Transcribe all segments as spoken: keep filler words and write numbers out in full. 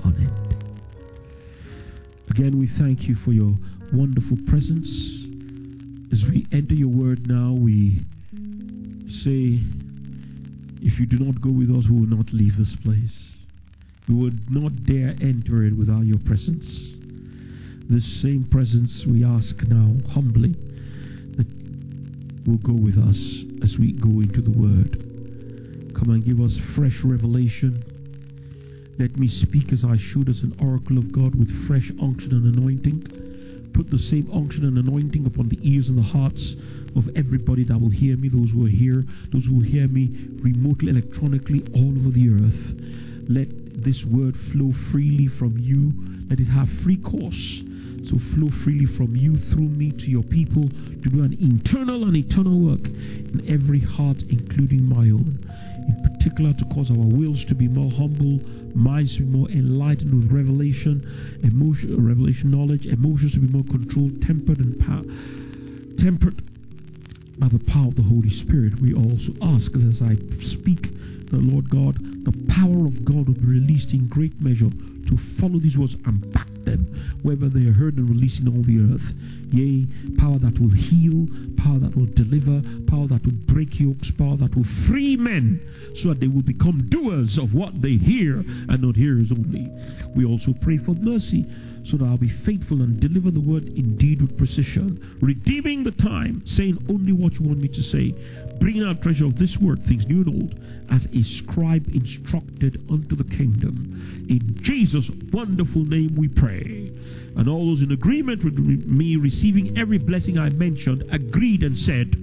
on it. Again, we thank you for your wonderful presence. As we enter your word now, we say, if you do not go with us, we will not leave this place. We would not dare enter it without your presence. This same presence we ask now humbly that will go with us as we go into the word. Come and give us fresh revelation. Let me speak as I should, as an oracle of God, with fresh unction and anointing. Put the same unction and anointing upon the ears and the hearts of everybody that will hear me, those who are here, those who will hear me remotely, electronically, all over the earth. Let this word flow freely from you. Let it have free course. So flow freely from you through me to your people to do an internal and eternal work in every heart, including my own. In particular, to cause our wills to be more humble, minds to be more enlightened with revelation, emotion, revelation knowledge, emotions to be more controlled, tempered and power, tempered by the power of the Holy Spirit. We also ask, as I speak, the Lord God, the power of God will be released in great measure to follow these words and back them wherever they are heard and released in all the earth. Yea, power that will heal, power that will deliver, power that will break yokes, power that will free men so that they will become doers of what they hear and not hearers only. We also pray for mercy so that I'll be faithful and deliver the word indeed with precision, redeeming the time, saying only what you want me to say, bringing out treasure of this word, things new and old, as a scribe instructed unto the kingdom. In Jesus' wonderful name we pray. And all those in agreement with me receiving every blessing I mentioned agreed and said,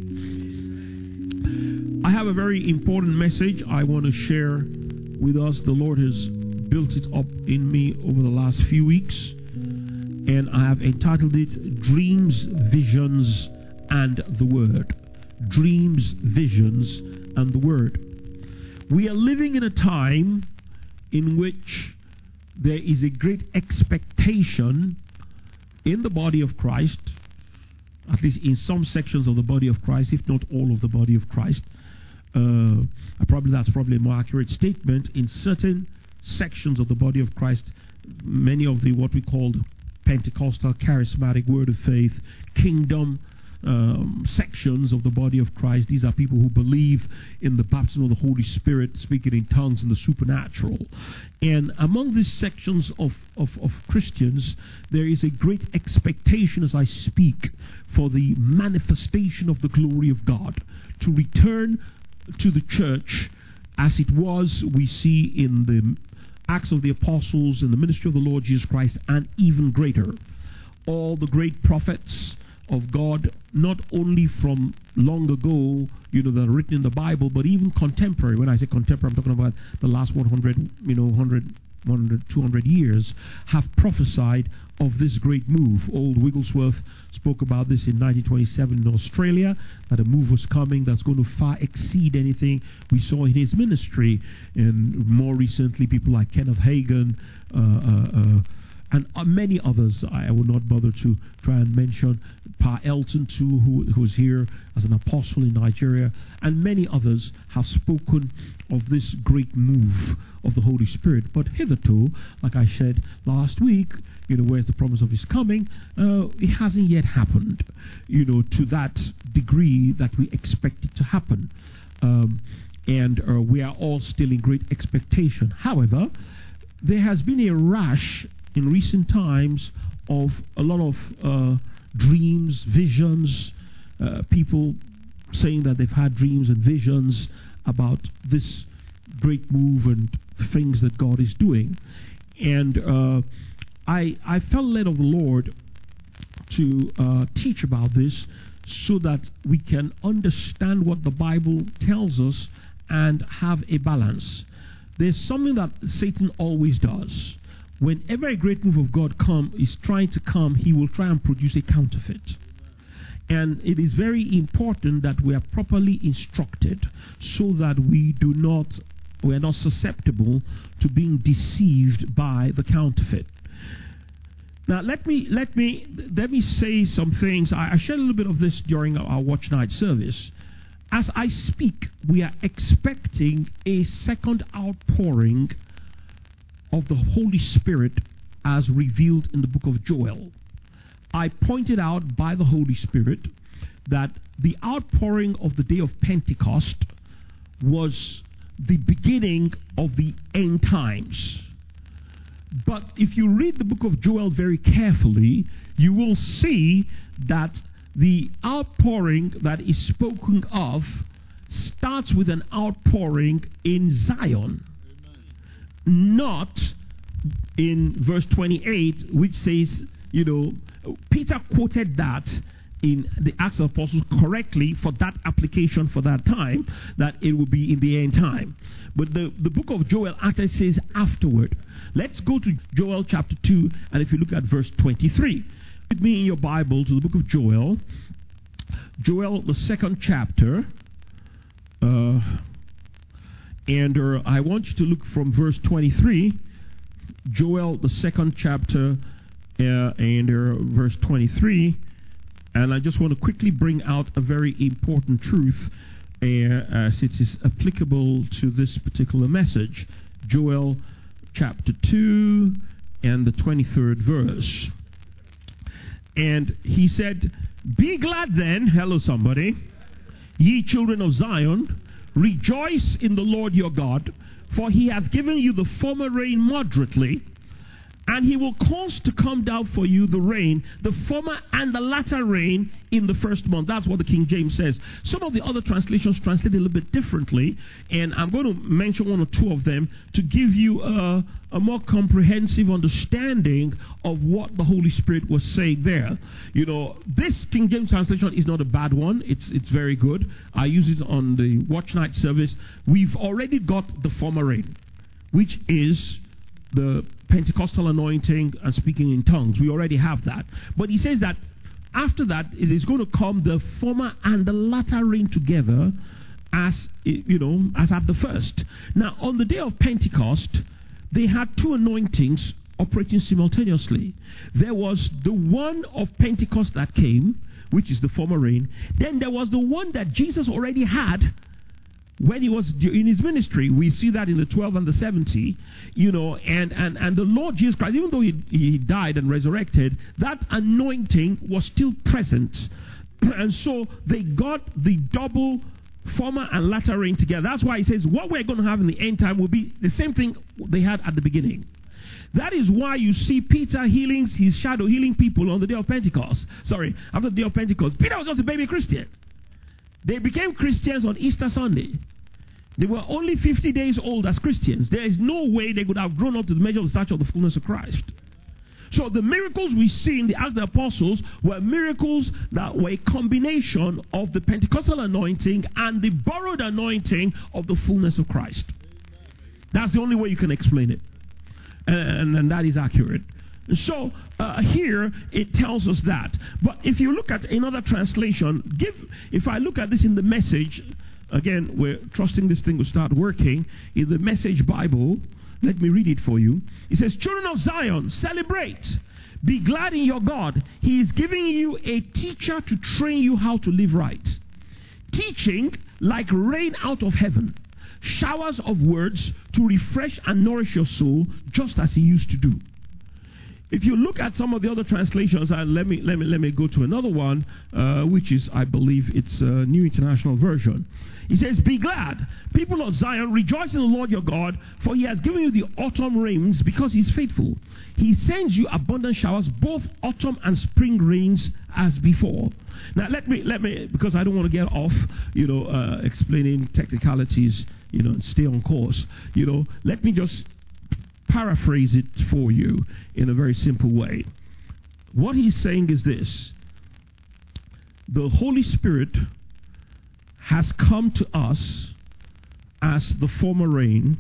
I have a very important message I want to share with us. The Lord has built it up in me over the last few weeks, and I have entitled it Dreams, Visions, and the Word. Dreams, Visions, and the Word. We are living in a time in which there is a great expectation in the body of Christ, at least in some sections of the body of Christ, if not all of the body of Christ. Uh, probably that's probably a more accurate statement. In certain sections of the body of Christ, many of the what we call Pentecostal, charismatic, word of faith, kingdom um, sections of the body of Christ. These are people who believe in the baptism of the Holy Spirit, speaking in tongues and the supernatural. And among these sections of, of, of Christians, there is a great expectation as I speak for the manifestation of the glory of God to return to the church as it was, we see in the Acts of the Apostles, in the ministry of the Lord Jesus Christ, and even greater. All the great prophets of God, not only from long ago, you know, that are written in the Bible, but even contemporary. When I say contemporary, I'm talking about the last one hundred, you know, one hundred, one hundred, two hundred years, have prophesied of this great move. Old Wigglesworth spoke about this in nineteen twenty-seven in Australia, that a move was coming that's going to far exceed anything we saw in his ministry. And more recently, people like Kenneth Hagin, uh, uh, uh, and uh, many others I will not bother to try and mention. Pa Elton too, who, who was here as an apostle in Nigeria, and many others have spoken of this great move of the Holy Spirit. But hitherto, like I said last week, you know, where's the promise of his coming? Uh, it hasn't yet happened, you know, to that degree that we expect it to happen. Um, and uh, we are all still in great expectation. However, there has been a rush in recent times of a lot of uh, dreams, visions, uh, people saying that they've had dreams and visions about this great move and things that God is doing. And uh, I, I felt led of the Lord to uh, teach about this so that we can understand what the Bible tells us and have a balance. There's something that Satan always does. Whenever a great move of God come is trying to come, he will try and produce a counterfeit. And it is very important that we are properly instructed so that we do not, we are not susceptible to being deceived by the counterfeit. Now, let me let me let me say some things. I, I shared a little bit of this during our, our watch night service. As I speak, we are expecting a second outpouring of the Holy Spirit as revealed in the book of Joel. I pointed out by the Holy Spirit that the outpouring of the day of Pentecost was the beginning of the end times. But if you read the book of Joel very carefully, you will see that the outpouring that is spoken of starts with an outpouring in Zion. Amen. Not in verse twenty-eight, which says, you know, Peter quoted that in the Acts of Apostles correctly for that application for that time, that it will be in the end time. But the, the book of Joel actually says afterward. Let's go to Joel chapter two, and if you look at verse twenty-three. With me in your Bible to the book of Joel. Joel, the second chapter. Uh, and uh, I want you to look from verse twenty-three. Joel, the second chapter, uh, and uh, verse twenty-three. And I just want to quickly bring out a very important truth uh, as it is applicable to this particular message. Joel chapter two and the twenty-third verse. And he said, "Be glad then," hello somebody, "ye children of Zion, rejoice in the Lord your God, for he hath given you the former rain moderately, and he will cause to come down for you the rain, the former and the latter rain in the first month." That's what the King James says. Some of the other translations translate it a little bit differently, and I'm going to mention one or two of them to give you a, a more comprehensive understanding of what the Holy Spirit was saying there. You know, this King James translation is not a bad one. It's, it's very good. I use it on the watch night service. We've already got the former rain, which is the Pentecostal anointing and speaking in tongues. We already have that. But he says that after that, it is going to come the former and the latter rain together as, you know, as at the first. Now, on the day of Pentecost, they had two anointings operating simultaneously. There was the one of Pentecost that came, which is the former rain. Then there was the one that Jesus already had when he was in his ministry. We see that in the twelve and the seventy, you know, and, and, and the Lord Jesus Christ, even though he, he died and resurrected, that anointing was still present. And so they got the double former and latter rain together. That's why he says what we're going to have in the end time will be the same thing they had at the beginning. That is why you see Peter healing his shadow, healing people on the day of Pentecost. Sorry, after the day of Pentecost. Peter was just a baby Christian. They became Christians on Easter Sunday. They were only fifty days old as Christians. There is no way they could have grown up to the measure of the stature of the fullness of Christ. So the miracles we see in the Acts of the Apostles were miracles that were a combination of the Pentecostal anointing and the borrowed anointing of the fullness of Christ. That's the only way you can explain it. And, and that is accurate. So uh, here it tells us that. But if you look at another translation, give if I look at this in the Message, again, we're trusting this thing will start working. In the Message Bible, let me read it for you. It says, "Children of Zion, celebrate. Be glad in your God. He is giving you a teacher to train you how to live right. Teaching like rain out of heaven. Showers of words to refresh and nourish your soul, just as he used to do." If you look at some of the other translations, and let me let me let me go to another one, uh, which is, I believe, it's a New International Version. He says, "Be glad, people of Zion, rejoice in the Lord your God, for he has given you the autumn rains, because he is faithful. He sends you abundant showers, both autumn and spring rains as before." Now let me let me because I don't want to get off, you know, uh, explaining technicalities, you know, and stay on course. You know, let me just paraphrase it for you in a very simple way. What he's saying is this: the Holy Spirit has come to us as the former rain,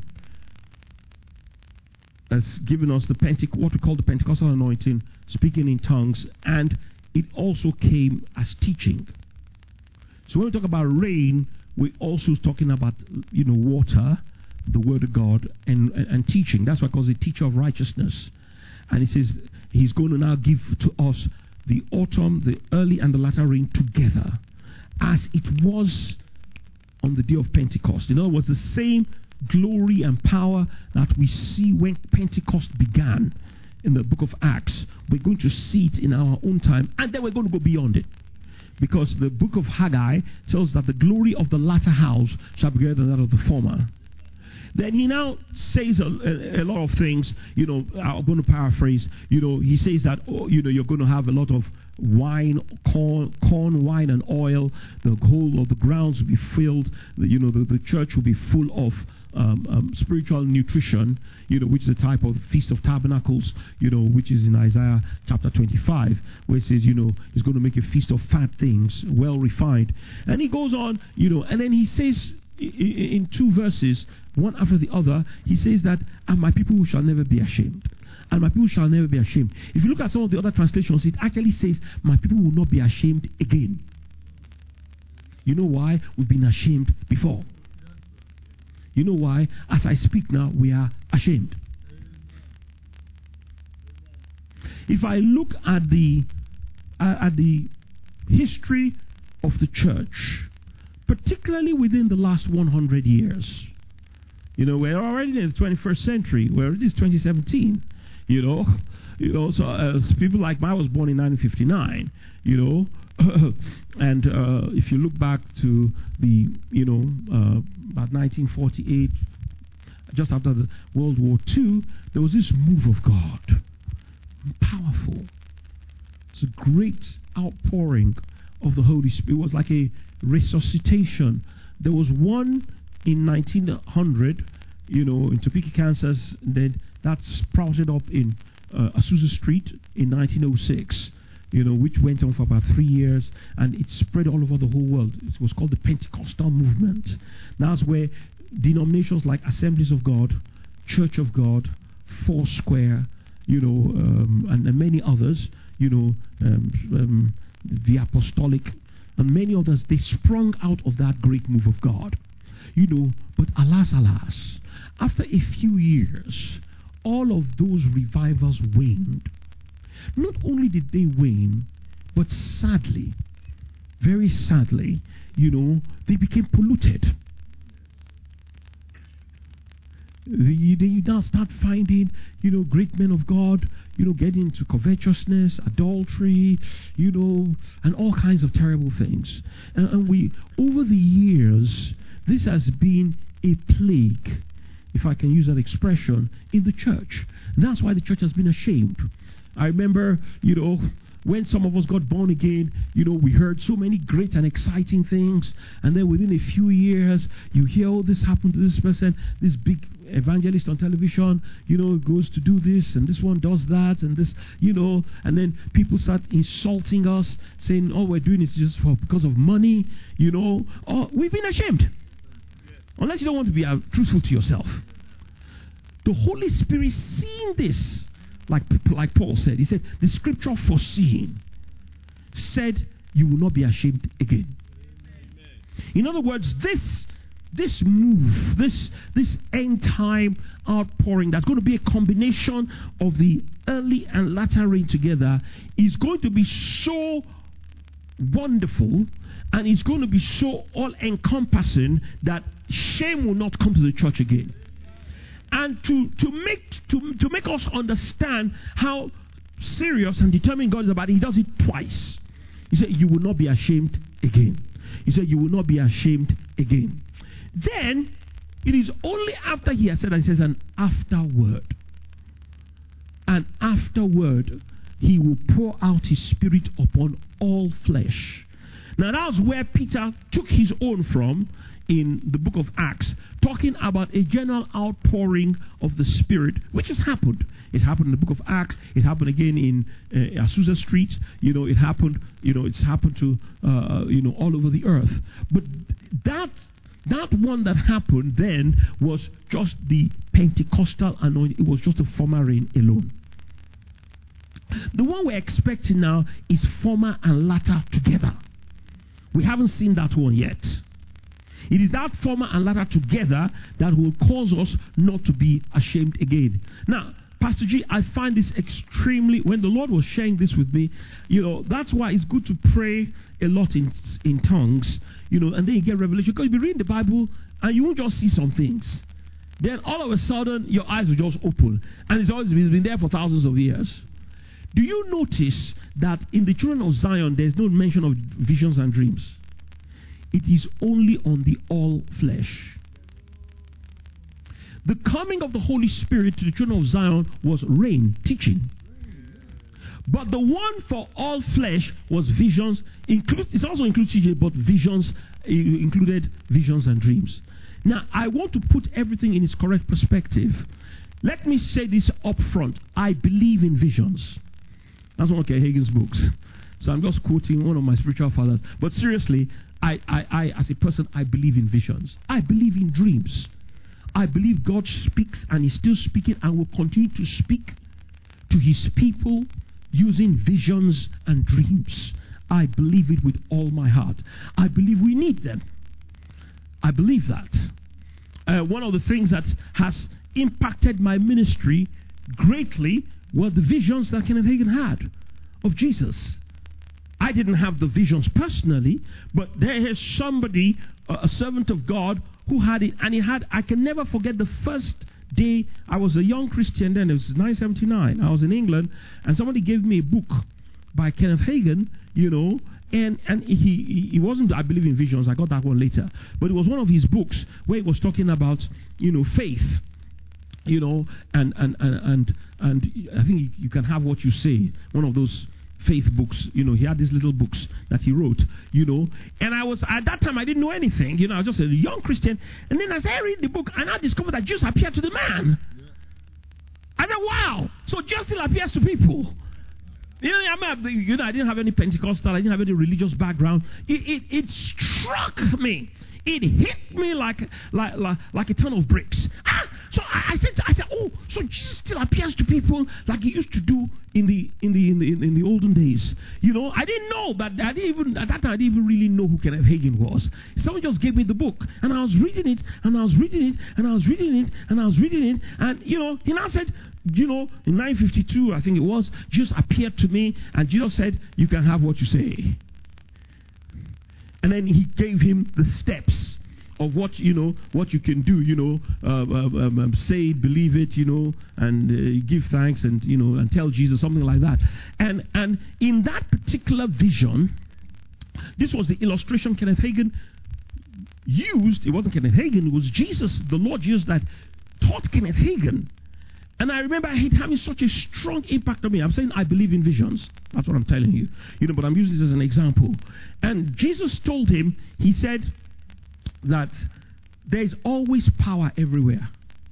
has given us the Pente- what we call the Pentecostal anointing, speaking in tongues, and it also came as teaching. So when we talk about rain, we're also talking about, you know, water, the word of God, and, and, and teaching. That's why he calls it teacher of righteousness. And he says he's going to now give to us the autumn, the early and the latter rain together, as it was on the day of Pentecost. In other words, the same glory and power that we see when Pentecost began in the book of Acts, we're going to see it in our own time, and then we're going to go beyond it. Because the book of Haggai tells that the glory of the latter house shall be greater than that of the former. Then he now says a, a, a lot of things, you know, I'm going to paraphrase, you know, he says that, oh, you know, you're going to have a lot of wine, corn, corn, wine, and oil. The whole of the grounds will be filled. The, you know, the, the church will be full of um, um, spiritual nutrition, you know, which is a type of Feast of Tabernacles, you know, which is in Isaiah chapter twenty-five, where it says, you know, he's going to make a feast of fat things, well refined. And he goes on, you know, and then he says in two verses, one after the other, he says that, and my people shall never be ashamed. And my people shall never be ashamed. If you look at some of the other translations, it actually says, my people will not be ashamed again. You know why? We've been ashamed before. You know why? As I speak now, we are ashamed. If I look at the uh, at the history of the church, particularly within the last one hundred years, you know, we're already in the twenty-first century. We're it is twenty seventeen. You know, you know, so uh, people like I was born in nineteen fifty-nine. You know, and uh, if you look back to the, you know, uh, about nineteen forty-eight, just after the World War Two, there was this move of God, powerful. It's a great outpouring of the Holy Spirit. It was like a resuscitation. There was one in nineteen hundred, you know, in Topeka, Kansas. Then that sprouted up in uh, Azusa Street in nineteen oh six, you know, which went on for about three years, and it spread all over the whole world. It was called the Pentecostal movement. That's where denominations like Assemblies of God, Church of God, Foursquare, you know, um, and, and many others, you know, um, um, the Apostolic, and many others, they sprung out of that great move of God. You know, but alas, alas, after a few years, all of those revivals waned. Not only did they wane, but sadly, very sadly, you know, they became polluted. The, they you now start finding, you know, great men of God, you know, getting into covetousness, adultery, you know, and all kinds of terrible things. And, and we, over the years, this has been a plague, if I can use that expression, in the church. That's why the church has been ashamed. I remember, you know, when some of us got born again, you know, we heard so many great and exciting things, and then within a few years, you hear, oh, this happened to this person, this big evangelist on television, you know, goes to do this, and this one does that, and this, you know, and then people start insulting us, saying, all we're doing is just for because of money, you know. Oh, we've been ashamed. Unless you don't want to be uh, truthful to yourself. The Holy Spirit seeing this, like, like Paul said, he said, the scripture foreseeing said, you will not be ashamed again. Amen. In other words, this this move, this this end time outpouring, that's going to be a combination of the early and latter rain together, is going to be so wonderful, and it's going to be so all-encompassing that shame will not come to the church again. And to to make to to make us understand how serious and determined God is about it, he does it twice. He said, you will not be ashamed again. He said, you will not be ashamed again. Then, it is only after he has said that, he says, and afterward. And afterward, he will pour out his spirit upon all flesh. Now, that's where Peter took his own from in the book of Acts, talking about a general outpouring of the Spirit, which has happened. It happened in the book of Acts. It happened again in uh, Azusa Street. You know, it happened. You know, it's happened to uh, you know all over the earth. But that that one that happened then was just the Pentecostal anointing. It was just a former rain alone. The one we're expecting now is former and latter together. We haven't seen that one yet. It is that former and latter together that will cause us not to be ashamed again. Now, Pastor G, I find this extremely, when the Lord was sharing this with me, you know, that's why it's good to pray a lot in in tongues, you know, and then you get revelation. Because you'll be reading the Bible and you won't just see some things. then all of a sudden your eyes will just open. And it's always it's been there for thousands of years. Do you notice that in the children of Zion, there's no mention of visions and dreams? It is only on the all flesh. The coming of the Holy Spirit to the children of Zion was rain, teaching. But the one for all flesh was visions. Include, it also includes teaching, but visions included visions and dreams. Now, I want to put everything in its correct perspective. Let me say this up front. I believe in visions. That's one of Kenneth Hagin's books. So I'm just quoting one of my spiritual fathers. But seriously, I, I, I, as a person, I believe in visions. I believe in dreams. I believe God speaks and is still speaking and will continue to speak to his people using visions and dreams. I believe it with all my heart. I believe we need them. I believe that. Uh, one of the things that has impacted my ministry greatly were the visions that Kenneth Hagin had of Jesus. I didn't have the visions personally, but there is somebody, uh, a servant of God, who had it. And he had, I can never forget the first day. I was a young Christian then. It was nineteen seventy-nine. I was in England, and somebody gave me a book by Kenneth Hagin, you know, and, and he, he, he wasn't, I believe in visions. I got that one later. But it was one of his books where he was talking about, you know, faith. You know, and and, and and and I think you can have what you say. One of those faith books, you know, he had these little books that he wrote, you know, and I was, at that time, I didn't know anything, you know, I was just a young Christian, and then as I read the book, and I discovered that Jesus appeared to the man. I said, wow, so Jesus still appears to people. You know, I, mean, you know, I didn't have any Pentecostal, I didn't have any religious background. It, it, it struck me. It hit me like like like, like a ton of bricks. Ah, so I, I said I said, oh, so Jesus still appears to people like he used to do in the in the in the in the olden days. You know, I didn't know that. I didn't even at that time I didn't even really know who Kenneth Hagin was. Someone just gave me the book, and I was reading it, and I was reading it, and I was reading it, and I was reading it, and you know, he now said, you know, in nine fifty-two, I think it was, Jesus appeared to me, and Jesus said, you can have what you say. And then he gave him the steps of what, you know, what you can do, you know, uh, um, um, say it, believe it, you know, and uh, give thanks and, you know, and tell Jesus, something like that. And and in that particular vision, this was the illustration Kenneth Hagin used. It wasn't Kenneth Hagin, it was Jesus, the Lord Jesus, that taught Kenneth Hagin. And I remember it having such a strong impact on me. I'm saying I believe in visions. That's what I'm telling you. You know, but I'm using this as an example. And Jesus told him, he said that there's always power everywhere.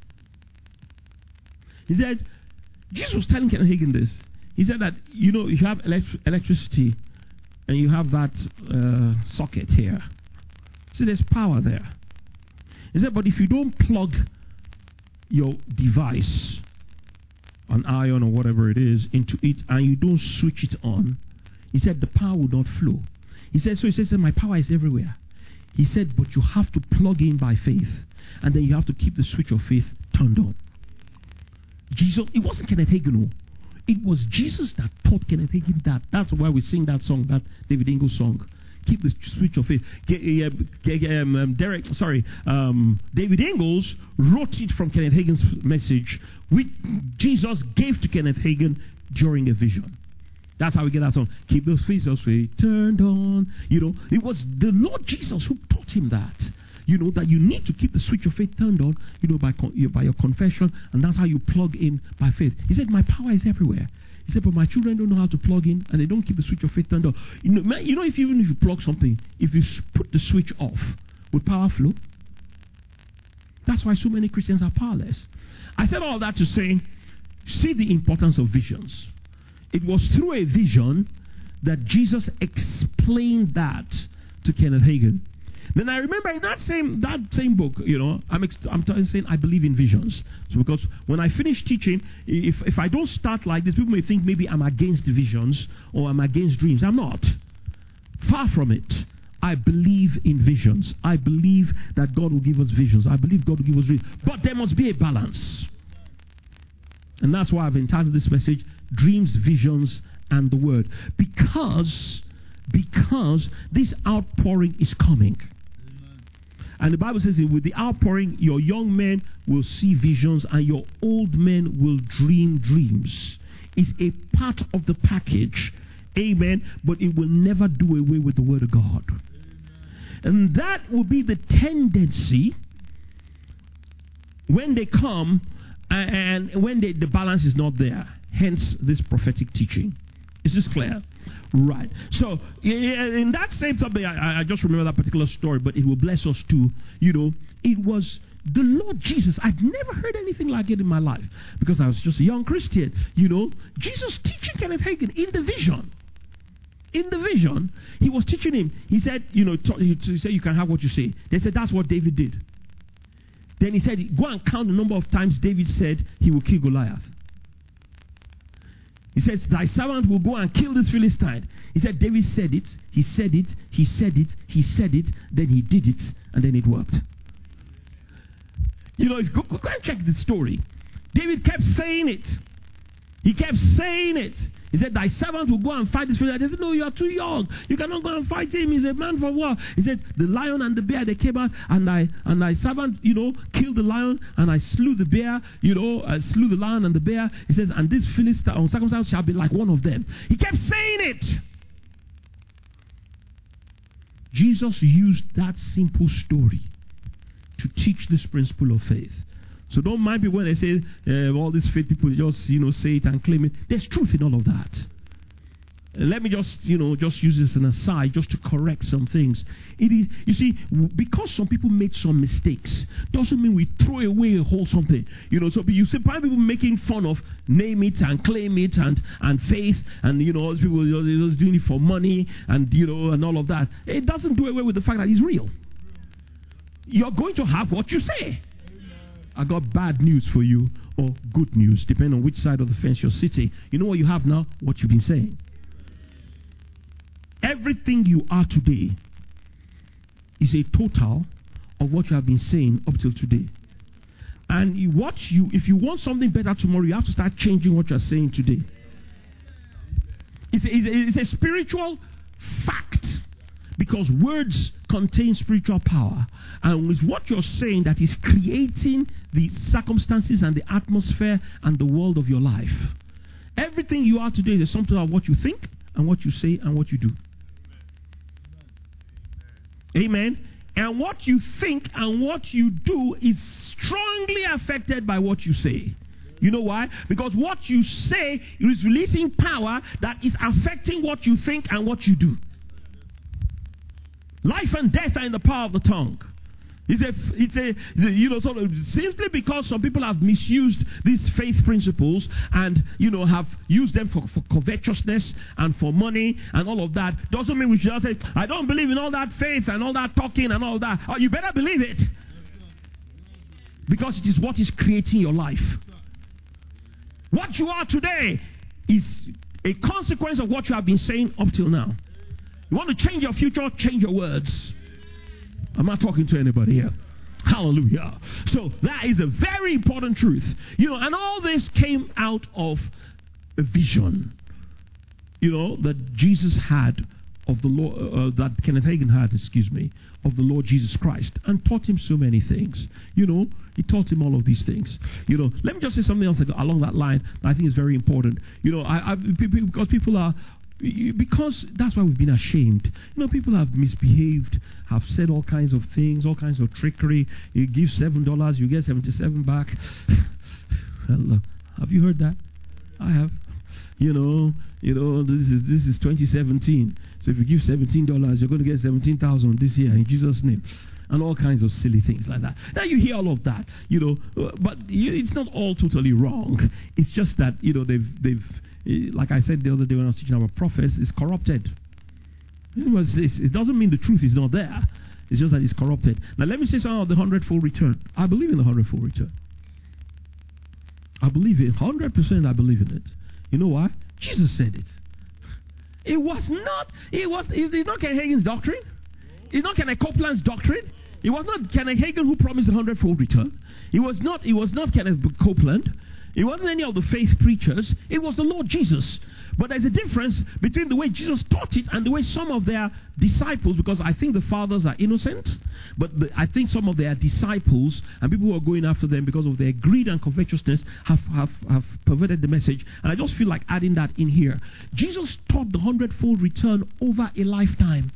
He said, Jesus was telling Kenneth Hagin this. He said that, you know, you have elect- electricity and you have that uh, socket here. So there's power there. He said, but if you don't plug your device, an iron or whatever it is, into it, and you don't switch it on, he said the power will not flow. He said, so he says, my power is everywhere. He said, but you have to plug in by faith, and then you have to keep the switch of faith turned on. Jesus, it wasn't Kenneth Hagin. It was Jesus that taught Kenneth Hagin that. That's why we sing that song, that David Ingalls song. Keep the switch of faith. Um, um, Derek, sorry, um, David Ingalls wrote it from Kenneth Hagin's message, which Jesus gave to Kenneth Hagin during a vision. That's how we get that song. Keep those switch of faith turned on. You know, it was the Lord Jesus who taught him that. You know, that you need to keep the switch of faith turned on, you know, by, con- by your confession, and that's how you plug in by faith. He said, my power is everywhere. He said, but my children don't know how to plug in, and they don't keep the switch of faith turned on. You know, you know, if even if you plug something, if you put the switch off, will power flow? That's why so many Christians are powerless. I said all that to say, see the importance of visions. It was through a vision that Jesus explained that to Kenneth Hagin. Then I remember in that same that same book, you know, I'm ex- I'm t- saying I believe in visions. So because when I finish teaching, if if I don't start like this, people may think maybe I'm against visions or I'm against dreams. I'm not. Far from it. I believe in visions. I believe that God will give us visions. I believe God will give us dreams. But there must be a balance. And that's why I've entitled this message, Dreams, Visions, and the Word. Because, because this outpouring is coming. And the Bible says, with the outpouring, your young men will see visions and your old men will dream dreams. It's a part of the package. Amen. But it will never do away with the word of God. And that will be the tendency when they come and when they, the balance is not there. Hence this prophetic teaching. Is this clear? Right. So, in that same topic, I, I just remember that particular story, but it will bless us too. You know, it was the Lord Jesus. I'd never heard anything like it in my life because I was just a young Christian. You know, Jesus teaching Kenneth Hagin in the vision. In the vision, he was teaching him. He said, you know, he said, you can have what you say. They said, that's what David did. Then he said, go and count the number of times David said he will kill Goliath. He says, thy servant will go and kill this Philistine. He said, David said it, he said it, he said it, he said it, then he did it, and then it worked. You know, if you go, go and check the story. David kept saying it. He kept saying it. He said, thy servant will go and fight this Philistine. They said, no, you are too young. You cannot go and fight him. He's a man for war. He said, the lion and the bear, they came out, and I and thy servant, you know, killed the lion, and I slew the bear, you know, I slew the lion and the bear. He says, and this Philistine uncircumcised shall be like one of them. He kept saying it. Jesus used that simple story to teach this principle of faith. So don't mind people when they say uh, all these faith people just, you know, say it and claim it. There's truth in all of that. Uh, let me just, you know, just use this as an aside just to correct some things. It is, you see, w- because some people made some mistakes, doesn't mean we throw away a whole something. You know, so you see people making fun of name it and claim it and, and faith and, you know, people just doing it for money and, you know, and all of that. It doesn't do away with the fact that it's real. You're going to have what you say. I got bad news for you or good news, depending on which side of the fence you're sitting. You know what you have now? What you've been saying. Everything you are today is a total of what you have been saying up till today. And you, what you, if you want something better tomorrow, you have to start changing what you're saying today. It's a, it's a, it's a spiritual fact. Because words contain spiritual power. And it's what you're saying that is creating the circumstances and the atmosphere and the world of your life. Everything you are today is something of what you think and what you say and what you do. Amen. Amen. And what you think and what you do is strongly affected by what you say. You know why? Because what you say is releasing power that is affecting what you think and what you do. Life and death are in the power of the tongue. It's a, it's a, you know, sort of simply because some people have misused these faith principles and, you know, have used them for, for covetousness and for money and all of that, doesn't mean we should just say, I don't believe in all that faith and all that talking and all that. Oh, you better believe it. Because it is what is creating your life. What you are today is a consequence of what you have been saying up till now. You want to change your future? Change your words. I'm not talking to anybody here. Hallelujah. So that is a very important truth. You know, and all this came out of a vision, you know, that Jesus had of the Lord, uh, that Kenneth Hagin had, excuse me, of the Lord Jesus Christ, and taught him so many things. You know, he taught him all of these things. You know, let me just say something else along that line that I think is very important. You know, I, I because people are. Because that's why we've been ashamed. You know, people have misbehaved, have said all kinds of things, all kinds of trickery. You give seven dollars, you get seventy-seven back. Hello. Have you heard that? I have. You know, you know, this is this is twenty seventeen. So if you give seventeen dollars, you're going to get seventeen thousand this year in Jesus' name. And all kinds of silly things like that. Now you hear all of that, you know, but it's not all totally wrong. It's just that, you know, they've they've. Like I said the other day when I was teaching about prophets, it's corrupted. It doesn't mean the truth is not there. It's just that it's corrupted. Now let me say something about the hundredfold return. I believe in the hundredfold return. I believe it. one hundred percent I believe in it. You know why? Jesus said it. It was not, it was, it's not Kenneth Hagin's doctrine. It's not Kenneth Copeland's doctrine. It was not Kenneth Hagin who promised the hundredfold return. It was not, it was not Kenneth Copeland. It wasn't any of the faith preachers. It was the Lord Jesus. But there's a difference between the way Jesus taught it and the way some of their disciples, because I think the fathers are innocent, but the, I think some of their disciples and people who are going after them because of their greed and covetousness have, have, have perverted the message. And I just feel like adding that in here. Jesus taught the hundredfold return over a lifetime.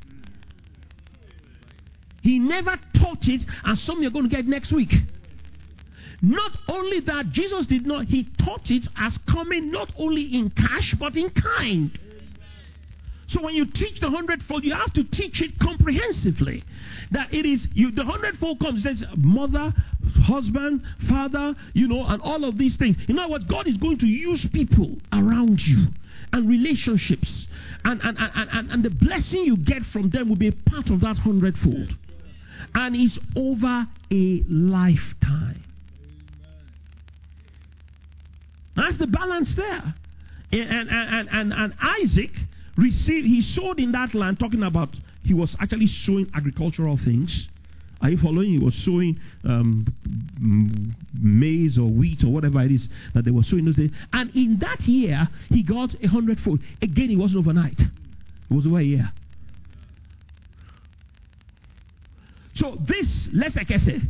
He never taught it as something you're going to get next week. Not only that, Jesus did not, he taught it as coming not only in cash, but in kind. So when you teach the hundredfold, you have to teach it comprehensively. That it is, you, the hundredfold comes, it says mother, husband, father, you know, and all of these things. In other words, God is going to use people around you and relationships. And, and, and, and, and the blessing you get from them will be a part of that hundredfold. And it's over a lifetime. That's the balance there. And, and, and, and, and Isaac received, he sowed in that land, talking about, he was actually sowing agricultural things. Are you following? He was sowing um, maize or wheat or whatever it is that they were sowing those days. And in that year, he got a hundredfold. Again, it wasn't overnight. It was over a year. So this, let's like I said,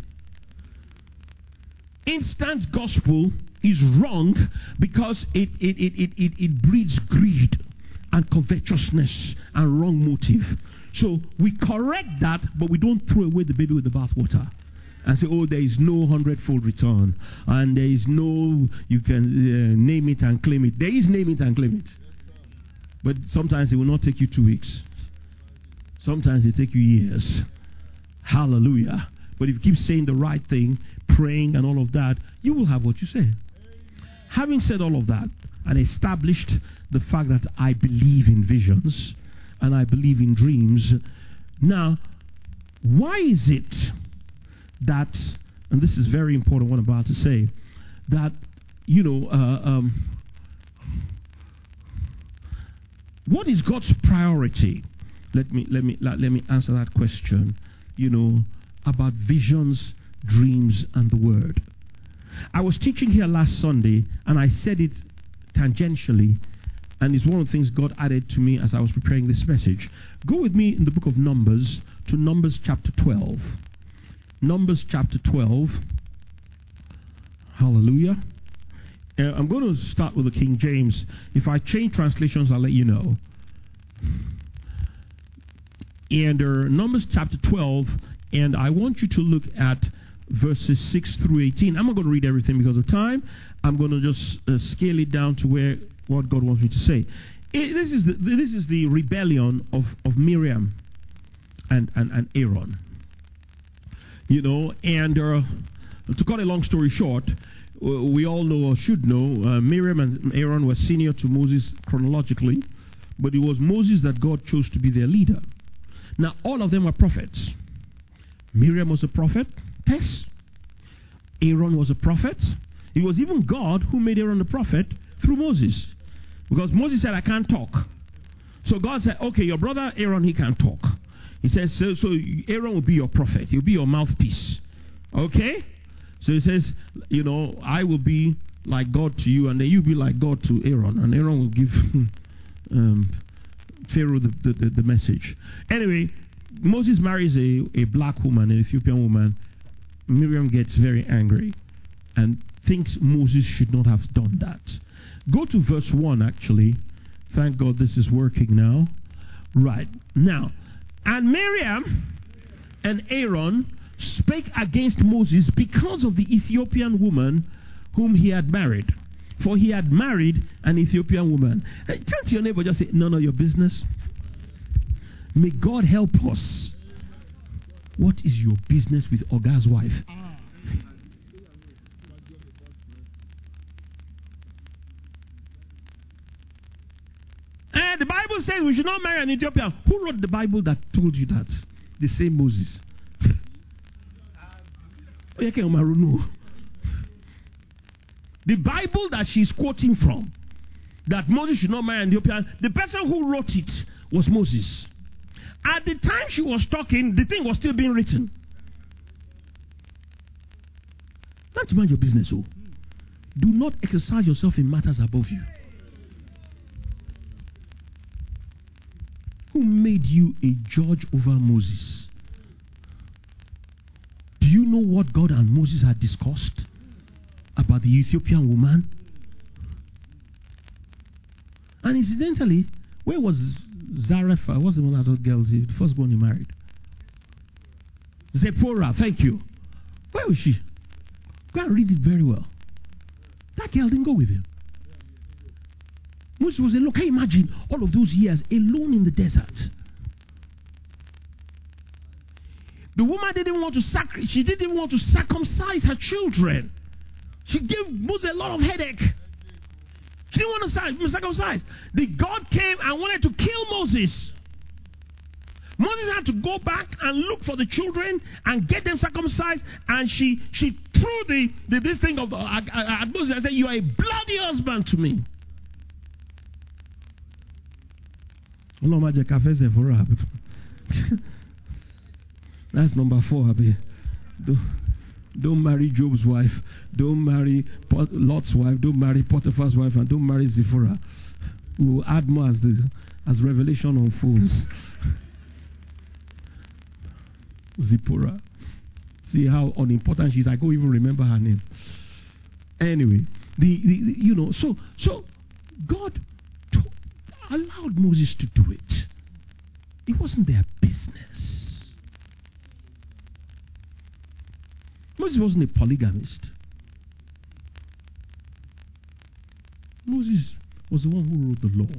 instant gospel is wrong because it, it, it, it, it, it breeds greed and covetousness and wrong motive. So we correct that, but we don't throw away the baby with the bathwater and say, oh, there is no hundredfold return and there is no, you can uh, name it and claim it. There is name it and claim it. But sometimes it will not take you two weeks. Sometimes it take you years. Hallelujah. But if you keep saying the right thing, praying and all of that, you will have what you say. Having said all of that and established the fact that I believe in visions and I believe in dreams, now, why is it that, and this is very important what I'm about to say, that, you know, uh, um, what is God's priority? Let me, let me, let, let me answer that question, you know, about visions, dreams, and the word. I was teaching here last Sunday, and I said it tangentially, and it's one of the things God added to me as I was preparing this message. Go with me in the book of Numbers to Numbers chapter twelve. Numbers chapter twelve. Hallelujah. Uh, I'm going to start with the King James. If I change translations, I'll let you know. And uh, Numbers chapter twelve, and I want you to look at verses six through eighteen. I'm not going to read everything because of time. I'm going to just uh, scale it down to where what God wants me to say. It, this is the this is the rebellion of, of Miriam and, and, and Aaron. You know, and uh, to cut a long story short, uh, we all know or should know uh, Miriam and Aaron were senior to Moses chronologically, but it was Moses that God chose to be their leader. Now, all of them were prophets. Miriam was a prophet. Yes. Aaron was a prophet. It was even God who made Aaron the prophet through Moses. Because Moses said, I can't talk. So God said, okay, your brother Aaron, he can't talk. He says, so, so Aaron will be your prophet. He'll be your mouthpiece. Okay? So he says, you know, I will be like God to you, and then you'll be like God to Aaron. And Aaron will give um, Pharaoh the, the, the, the message. Anyway, Moses marries a, a black woman, an Ethiopian woman. Miriam gets very angry and thinks Moses should not have done that. Go to verse one, actually. Thank God this is working now. Right. Now, and Miriam and Aaron spake against Moses because of the Ethiopian woman whom he had married. For he had married an Ethiopian woman. Hey, turn to your neighbor, just say, none of your business. May God help us. What is your business with Oga's wife? And the Bible says we should not marry an Ethiopian. Who wrote the Bible that told you that? The same Moses. The Bible that she's quoting from, that Moses should not marry an Ethiopian, the person who wrote it was Moses. At the time she was talking, the thing was still being written. Don't mind your business, oh. Do not exercise yourself in matters above you. Who made you a judge over Moses? Do you know what God and Moses had discussed about the Ethiopian woman? And incidentally, where was Zarephath? What's the one that those girls, the first one he married? Zipporah, thank you. Where was she? Go and read it very well. That girl didn't go with him. Moses was alone. Can you imagine all of those years alone in the desert? The woman didn't want to sac- she didn't want to circumcise her children. She gave Moses a lot of headache. She didn't want to circumcise. The God came and wanted to kill Moses. Moses had to go back and look for the children and get them circumcised. And she she threw the, the this thing of the, at, at Moses and said, "You are a bloody husband to me." That's number four. Abi. Don't, don't marry Job's wife. Don't marry Lot's wife. Don't marry Potiphar's wife. And don't marry Zipporah. We'll add more as the as revelation unfolds. Zipporah. See how unimportant she is. I can't even remember her name. Anyway, the, the, the you know, so so God told, allowed Moses to do it. It wasn't their business. Moses wasn't a polygamist. Moses was the one who wrote the law.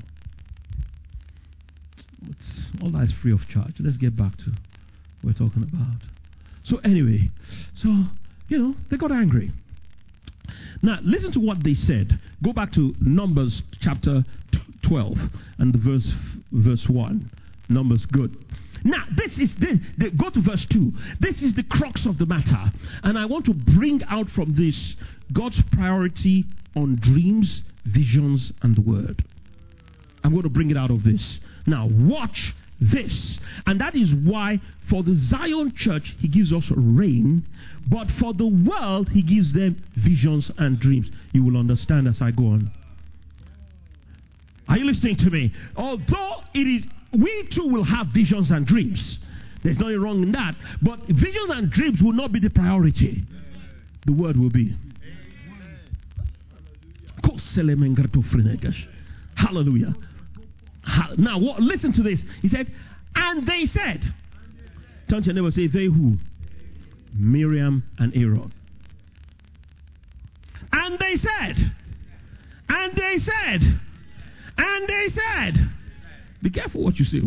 But all that is free of charge. Let's get back to we're talking about. So anyway, so, you know, they got angry. Now, listen to what they said. Go back to Numbers chapter twelve and the verse verse one. Numbers, good. Now, this is, the, the, go to verse two. This is the crux of the matter. And I want to bring out from this God's priority on dreams, visions, and the word. I'm going to bring it out of this. Now, watch this. And that is why for the Zion church he gives us rain, but for the world he gives them visions and dreams. You will understand as I go on. Are you listening to me? Although it is, we too will have visions and dreams. There's nothing wrong in that. But visions and dreams will not be the priority. The word will be. Hallelujah. Now, what, listen to this. He said, and they said, turn to your neighbor and say, they who? Miriam and Aaron. And they said, and they said, and they said, be careful what you say.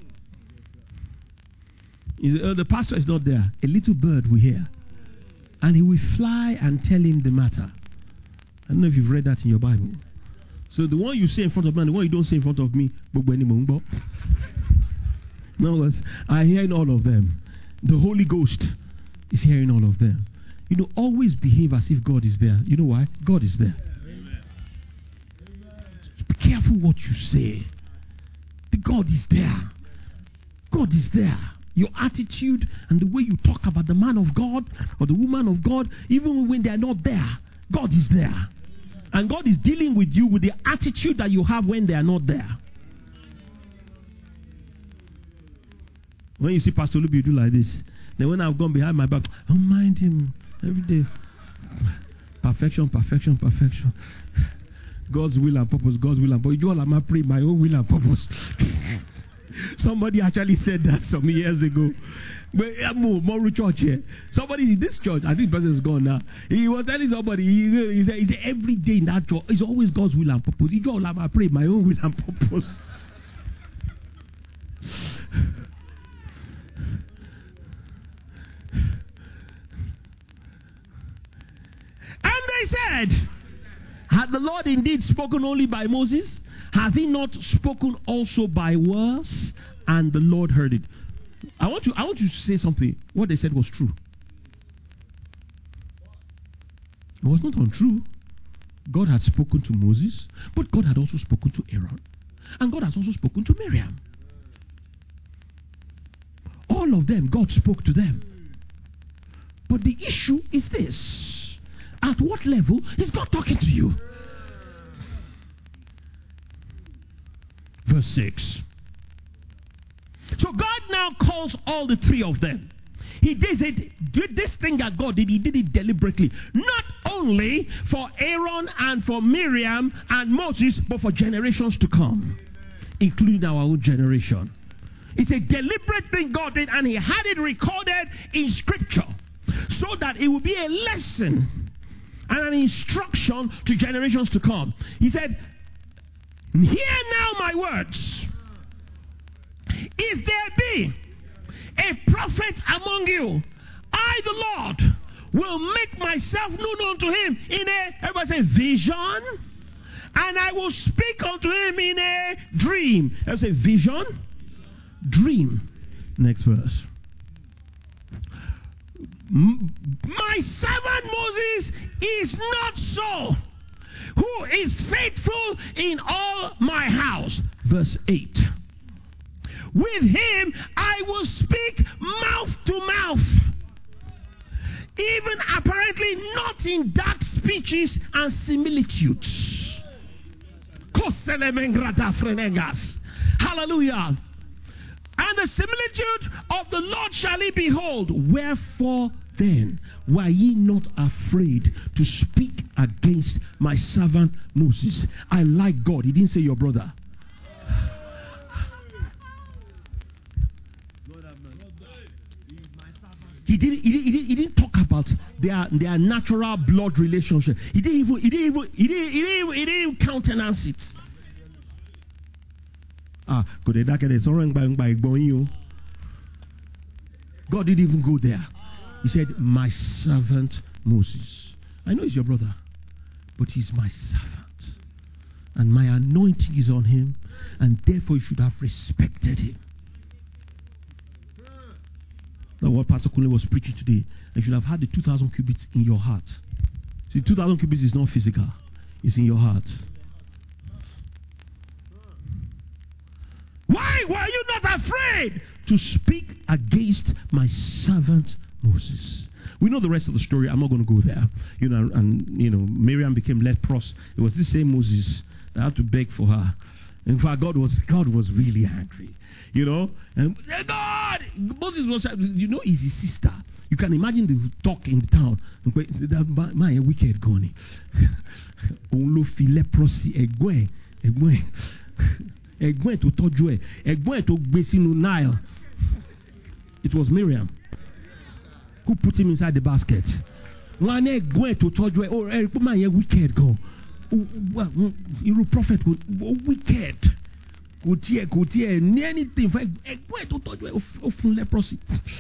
He said, oh, the pastor is not there. A little bird will hear. And he will fly and tell him the matter. I don't know if you've read that in your Bible. So the one you say in front of me and the one you don't say in front of me, in other words, I'm hearing all of them. The Holy Ghost is hearing all of them. You know, always behave as if God is there. You know why? God is there. Amen. Be careful what you say. The God is there. God is there. Your attitude and the way you talk about the man of God or the woman of God, even when they are not there, God is there. And God is dealing with you with the attitude that you have when they are not there. When you see Pastor Luby do like this, then when I've gone behind my back, don't mind him every day. Perfection, perfection, perfection. God's will and purpose, God's will and purpose. You all am I pray my own will and purpose. Somebody actually said that some years ago. But more, more church here. Somebody in this church, I think the person is gone now. He was telling somebody, he, he, said, he said every day in that church, it's always God's will and purpose. You all am I pray my own will and purpose. And they said, had the Lord indeed spoken only by Moses? Has he not spoken also by words? And the Lord heard it. I want you, I want you to say something. What they said was true. It was not untrue. God had spoken to Moses, but God had also spoken to Aaron. And God has also spoken to Miriam. All of them, God spoke to them. But the issue is this. At what level is God talking to you? Verse six. So God now calls all the three of them. He did it, did this thing that God did, he did it deliberately. Not only for Aaron and for Miriam and Moses, but for generations to come, including our own generation. It's a deliberate thing God did, and he had it recorded in scripture so that it would be a lesson and an instruction to generations to come. He said, hear now my words. If there be a prophet among you, I the Lord will make myself known unto him in a, everybody say, vision, and I will speak unto him in a dream. Everybody say, vision, dream. Next verse. My servant Moses is not so, who is faithful in all my house. Verse eight. With him I will speak mouth to mouth, even apparently not in dark speeches and similitudes. Hallelujah. And the similitude of the Lord shall he behold. Wherefore then were ye not afraid to speak against my servant Moses? I like God. He didn't say your brother. He didn't, he, didn't, he, didn't, he didn't talk about their, their natural blood relationship. He didn't even, he didn't even, he didn't, he didn't, he didn't even countenance it. Ah, God didn't even go there. He said, my servant Moses. I know he's your brother, but he's my servant. And my anointing is on him, and therefore you should have respected him. That's what Pastor Kunle was preaching today. You should have had the two thousand cubits in your heart. See, two thousand cubits is not physical. It's in your heart. Why were you not afraid to speak against my servant Moses? We know the rest of the story. I'm not going to go there. You know, and you know, Miriam became leprous. It was the same Moses that had to beg for her. In fact, God was God was really angry. You know, and God, Moses was, you know, is his sister. You can imagine the talk in the town. That man, a wicked goni. Only fi leprosy, egwe, egwe, egwe to tojue, egwe to besinu Nile. It was Miriam who put him inside the basket. One egwe to tojue. Oh, man, a wicked go. You prophet wicked. Go tear, go tear, anything. Leprosy.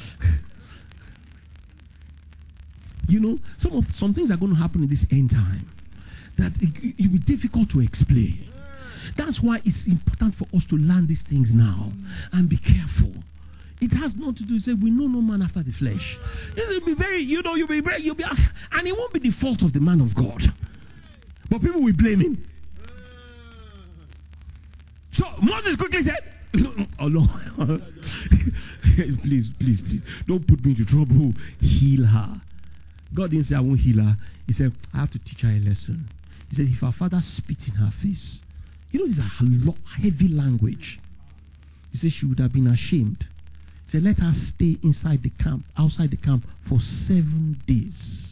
You know, some of some things are going to happen in this end time that it, it will be difficult to explain. That's why it's important for us to learn these things now and be careful. It has nothing to do with say we know no man after the flesh. It will be very, you know, you'll be very, you'll be, and it won't be the fault of the man of God, but people will blame him. So Moses quickly said, oh Lord, please, please, please, don't put me into trouble. Heal her. God didn't say I won't heal her. He said, I have to teach her a lesson. He said, if her father spits in her face, you know, this is a lot, heavy language. He said she would have been ashamed. He said, let her stay inside the camp, outside the camp for seven days.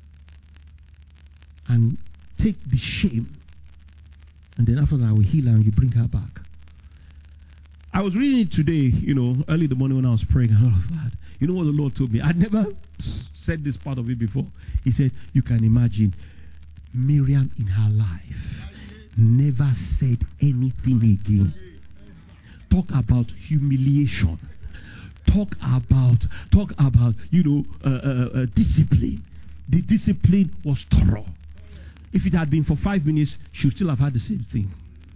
And take the shame. And then after that, I will heal her and you bring her back. I was reading it today, you know, early in the morning when I was praying and all of that. You know what the Lord told me? I'd never said this part of it before. He said, you can imagine Miriam in her life never said anything again. Talk about humiliation. Talk about, talk about, you know, uh, uh, uh, discipline. The discipline was thorough. If it had been for five minutes, she would still have had the same thing.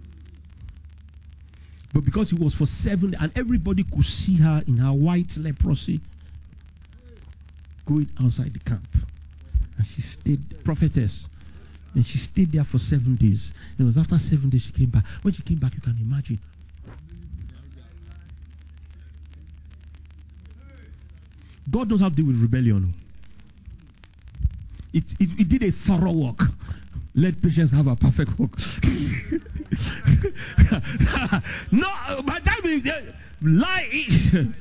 But because it was for seven, and everybody could see her in her white leprosy, going outside the camp. And she stayed, prophetess, and she stayed there for seven days. It was after seven days she came back. When she came back, you can imagine. God knows how to deal with rebellion. It, it, it did a thorough work. Let patience have a perfect work. No, by the time it, lie.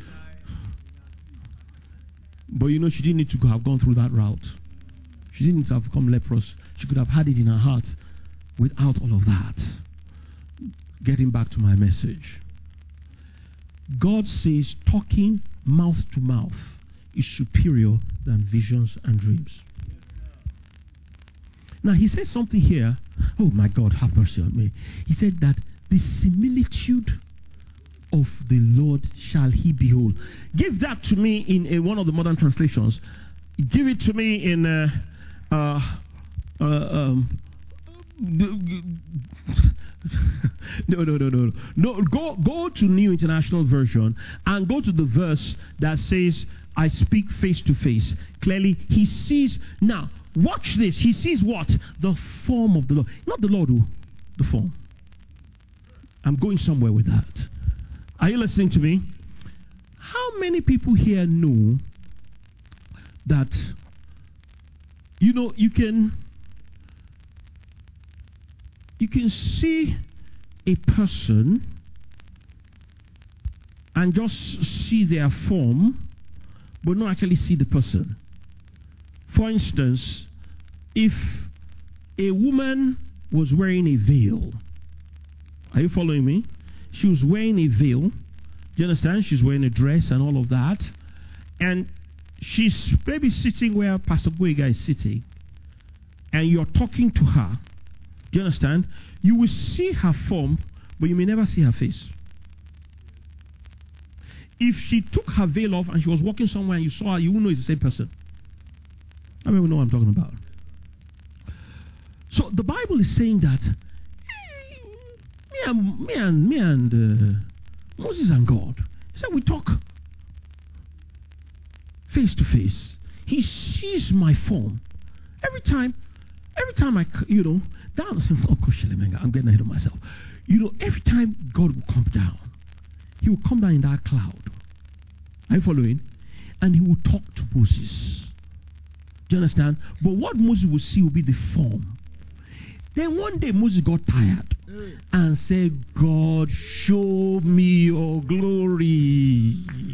But you know, she didn't need to have gone through that route. She didn't have become leprous. She could have had it in her heart without all of that. Getting back to my message. God says talking mouth to mouth is superior than visions and dreams. Now he says something here. Oh my God, have mercy on me. He said that the similitude of the Lord shall he behold. Give that to me in, in one of the modern translations. Give it to me in uh, uh, uh, um, no, no, no, no, no. Go, go to New International Version and go to the verse that says, "I speak face to face." Clearly, he sees. Now, watch this. He sees what? The form of the Lord, not the Lord who, the form. I'm going somewhere with that. Are you listening to me? How many people here know that, you know, you can you can see a person and just see their form, but not actually see the person? For instance, if a woman was wearing a veil, are you following me? She was wearing a veil. Do you understand? She's wearing a dress and all of that. And she's maybe sitting where Pastor Boyega is sitting. And you're talking to her. Do you understand? You will see her form, but you may never see her face. If she took her veil off and she was walking somewhere and you saw her, you wouldn't know it's the same person. I don't even know what I'm talking about. So the Bible is saying that me and me and me and uh, Moses and God, he said we talk face to face. He sees my form every time. Every time I, you know, down. Oh, I'm getting ahead of myself. You know, every time God will come down, he will come down in that cloud. Are you following? And he will talk to Moses. Do you understand? But what Moses will see will be the form. Then one day Moses got tired and said, "God, show me your glory."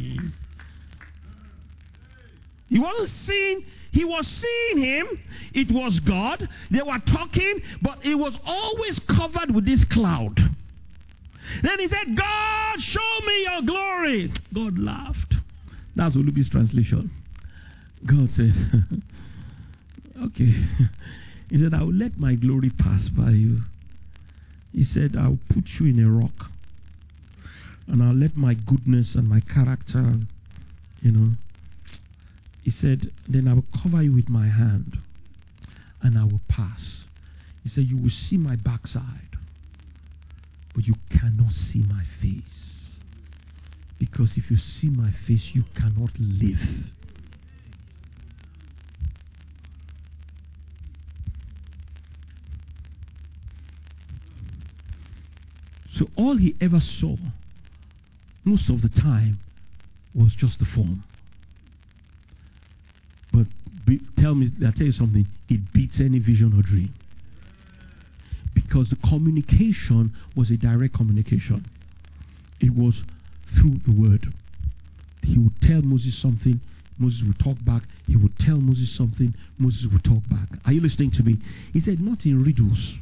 He wasn't seeing, he was seeing him. It was God. They were talking, but it was always covered with this cloud. Then he said, "God, show me your glory." God laughed. That's Olubi's translation. God said, "Okay." He said, "I will let my glory pass by you." He said, "I will put you in a rock. And I'll let my goodness and my character, you know." He said, "Then I will cover you with my hand. And I will pass." He said, "You will see my backside. But you cannot see my face. Because if you see my face, you cannot live." So all he ever saw, most of the time, was just the form. But be, tell me, I'll tell you something, it beats any vision or dream. Because the communication was a direct communication. It was through the word. He would tell Moses something, Moses would talk back. He would tell Moses something, Moses would talk back. Are you listening to me? He said, not in riddles.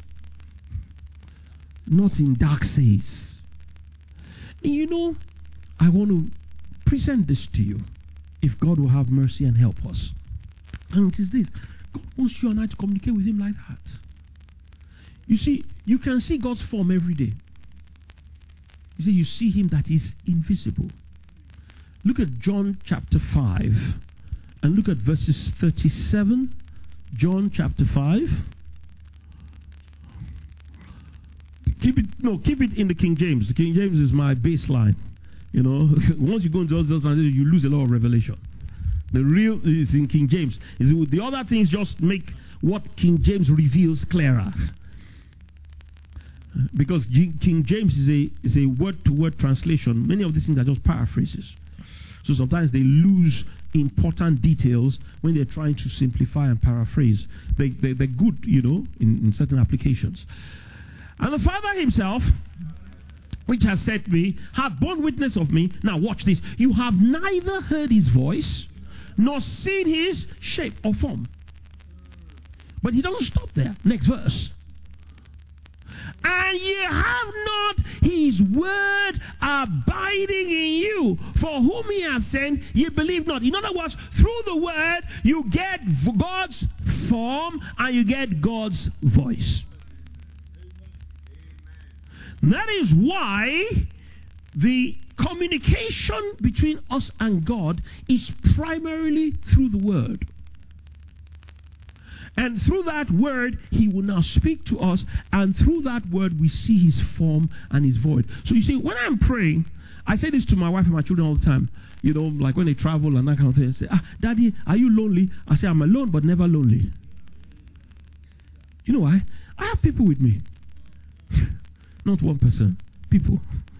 Not in dark says. And you know, I want to present this to you. If God will have mercy and help us. And it is this. God wants you and I to communicate with him like that. You see, you can see God's form every day. You see, you see him that is invisible. Look at John chapter five. And look at verses thirty-seven. John chapter five. Keep it, no, keep it in the King James. The King James is my baseline. You know, once you go into those, you lose a lot of revelation. The real is in King James. The other things just make what King James reveals clearer. Because King James is a is a word-to-word translation. Many of these things are just paraphrases. So sometimes they lose important details when they're trying to simplify and paraphrase. They, they, they're good, you know, in, in certain applications. And the Father himself, which has sent me, hath borne witness of me. Now watch this. You have neither heard his voice, nor seen his shape or form. But he doesn't stop there. Next verse. And ye have not his word abiding in you, for whom he has sent, ye believe not. In other words, through the word, you get God's form and you get God's voice. That is why the communication between us and God is primarily through the word. And through that word, he will now speak to us. And through that word, we see his form and his voice. So you see, when I'm praying, I say this to my wife and my children all the time. You know, like when they travel and that kind of thing. They say, ah, Daddy, are you lonely? I say, I'm alone, but never lonely. You know why? I have people with me. Not one person. People.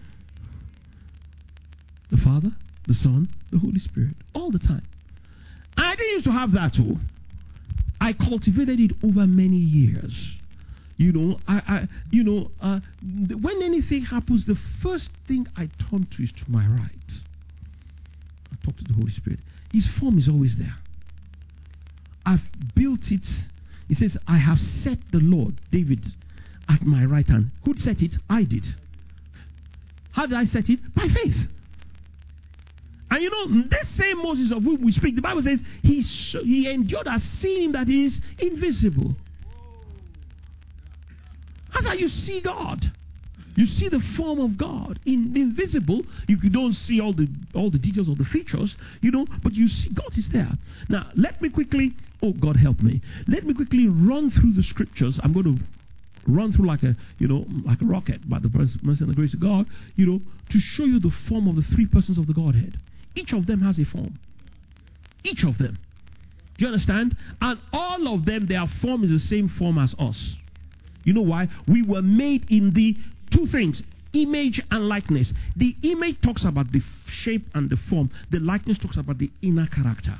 The Father, the Son, the Holy Spirit. All the time. And I didn't used to have that too. I cultivated it over many years. You know, I, I you know, uh, when anything happens, the first thing I turn to is to my right. I talk to the Holy Spirit. His form is always there. I've built it. He says, I have set the Lord, David, at my right hand. Who set it? I did. How did I set it? By faith. And you know, this same Moses of whom we speak, the Bible says, he, he endured as seeing him that is invisible. That's how you see God. You see the form of God. In invisible, you don't see all the all the details of the features, you know, but you see God is there. Now, let me quickly, oh God help me, let me quickly run through the scriptures. I'm going to run through like a, you know, like a rocket by the mercy and the grace of God, you know, to show you the form of the three persons of the Godhead. Each of them has a form. Each of them. Do you understand? And all of them, their form is the same form as us. You know why? We were made in the two things, image and likeness. The image talks about the shape and the form. The likeness talks about the inner character.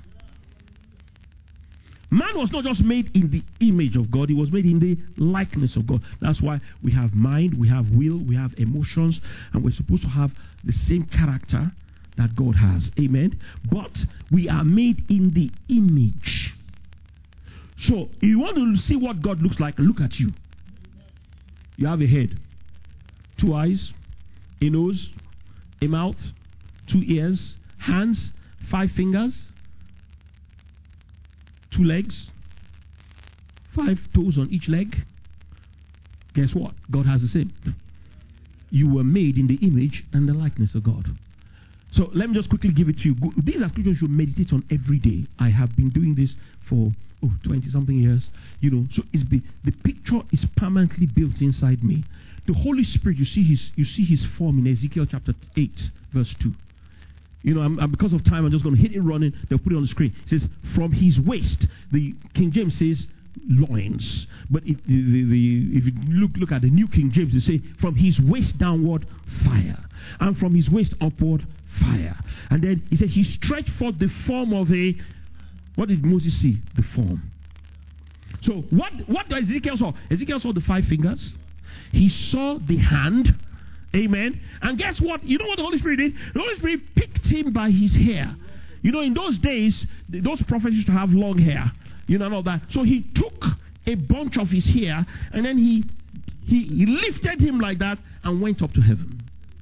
Man was not just made in the image of God, he was made in the likeness of God. That's why we have mind, we have will, we have emotions, and we're supposed to have the same character that God has. Amen. But we are made in the image. So if you want to see what God looks like, look at you. You have a head, two eyes, a nose, a mouth, two ears, hands, five fingers, two legs, five toes on each leg. Guess what? God has the same. You were made in the image and the likeness of God. So let me just quickly give it to you. These are scriptures you meditate on every day. I have been doing this for oh, twenty something years. You know, so it's be, the picture is permanently built inside me. The Holy Spirit, you see his you see his form in Ezekiel chapter eight, verse two. You know, I'm, I'm, because of time, I'm just going to hit it running. They'll put it on the screen. It says, from his waist. The King James says loins. But it, the, the, the, if you look look at the New King James, they say, from his waist downward, fire. And from his waist upward, fire. And then he said, he stretched forth the form of a, what did Moses see? The form. So what, what does Ezekiel saw? Ezekiel saw the five fingers. He saw the hand. Amen. And guess what? You know what the Holy Spirit did? The Holy Spirit picked him by his hair. You know, in those days, those prophets used to have long hair. You know, and all that. So he took a bunch of his hair and then he, he, he lifted him like that and went up to heaven.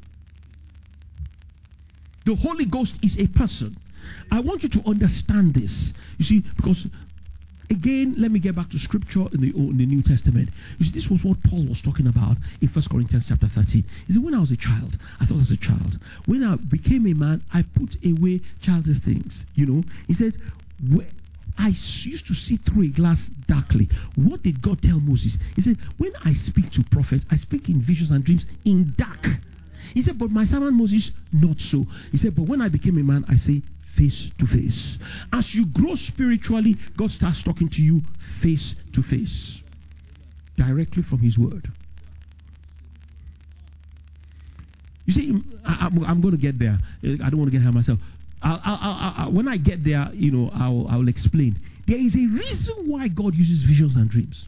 The Holy Ghost is a person. I want you to understand this. You see, because again, let me get back to scripture in the, in the New Testament. You see, this was what Paul was talking about in First Corinthians chapter thirteen. He said, when I was a child, I thought as a child. When I became a man, I put away childish things. You know, he said, I used to see through a glass darkly. What did God tell Moses? He said, when I speak to prophets, I speak in visions and dreams in dark. He said, but my servant Moses, not so. He said, but when I became a man, I say face to face. As you grow spiritually, God starts talking to you face to face. Directly from his word. You see, I, I'm, I'm going to get there. I don't want to get ahead of myself. I'll, I'll, I'll, when I get there, you know, I'll, I'll explain. There is a reason why God uses visions and dreams.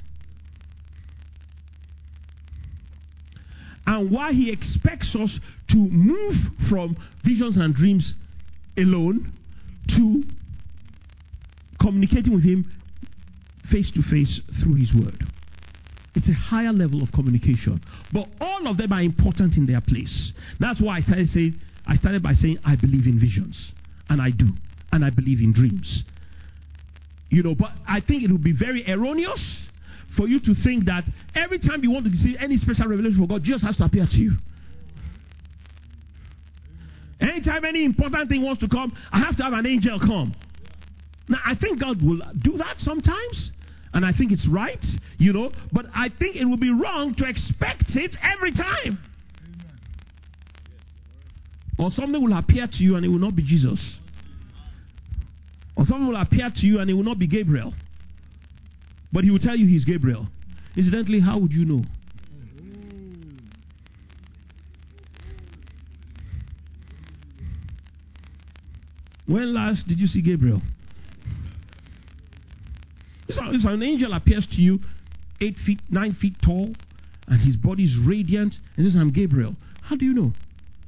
And why he expects us to move from visions and dreams alone to communicating with him face to face through his word. It's a higher level of communication. But all of them are important in their place. That's why I started saying, I started by saying I believe in visions. And I do. And I believe in dreams. You know, but I think it would be very erroneous for you to think that every time you want to see any special revelation from God, Jesus has to appear to you. Anytime any important thing wants to come, I have to have an angel come. Now, I think God will do that sometimes. And I think it's right, you know. But I think it would be wrong to expect it every time. Or something will appear to you and it will not be Jesus. Or something will appear to you and it will not be Gabriel. But he will tell you he's Gabriel. Incidentally, how would you know? When last did you see Gabriel? So an angel appears to you, eight feet, nine feet tall, and his body is radiant, and says, I'm Gabriel. How do you know?